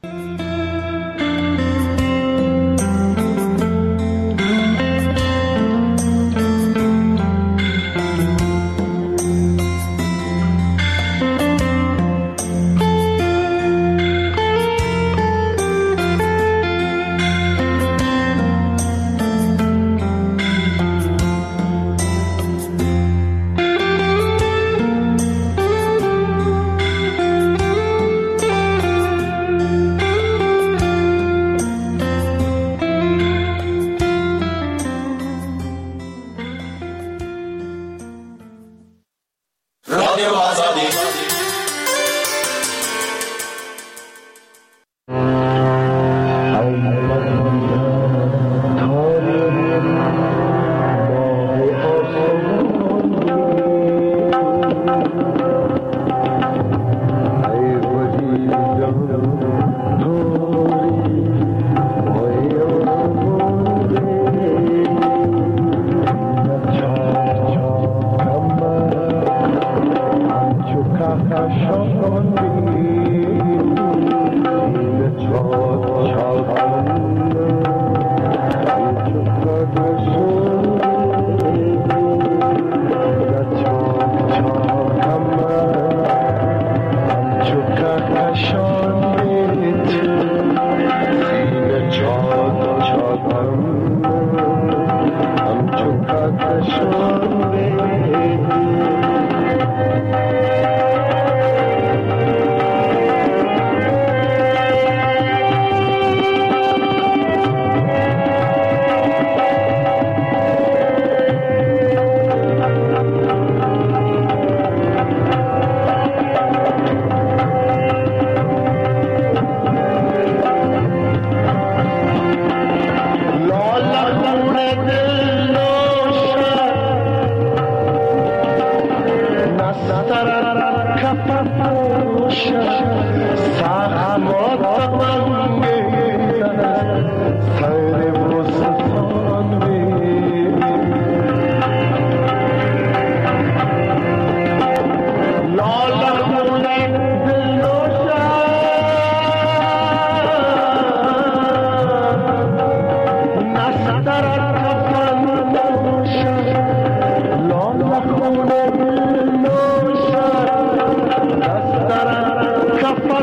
Kafan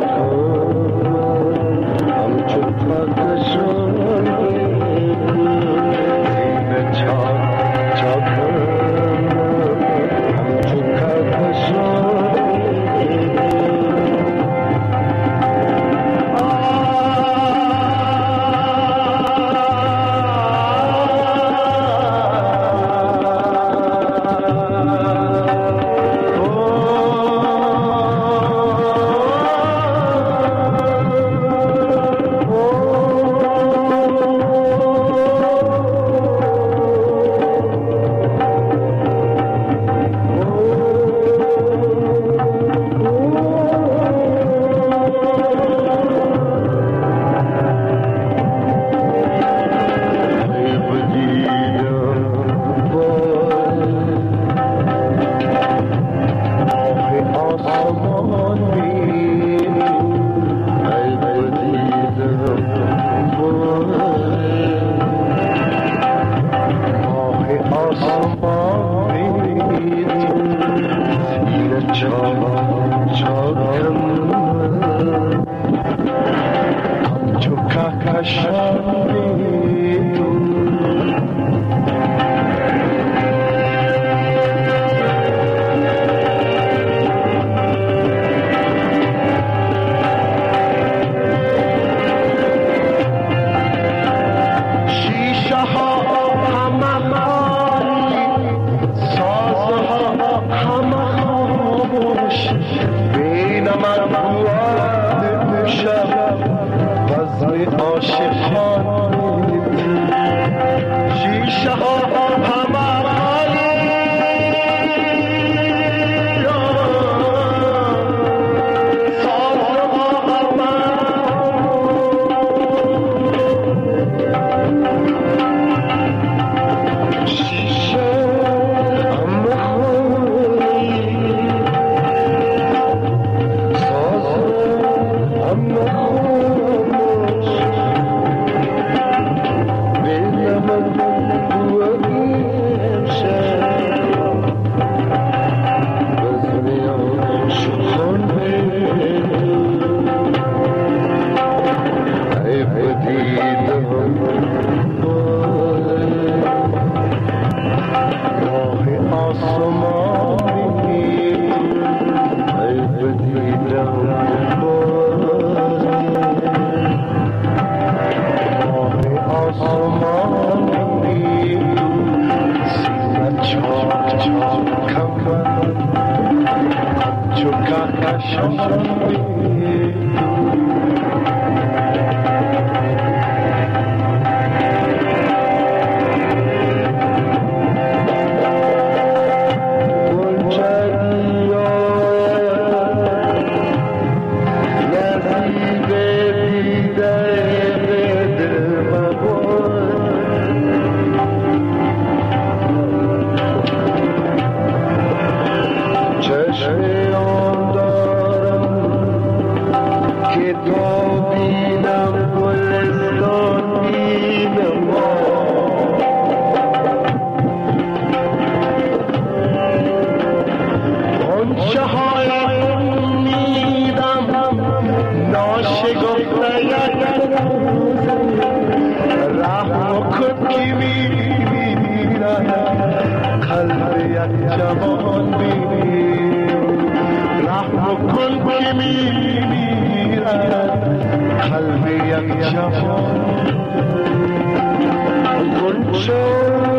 قلبی یک جوان گل شد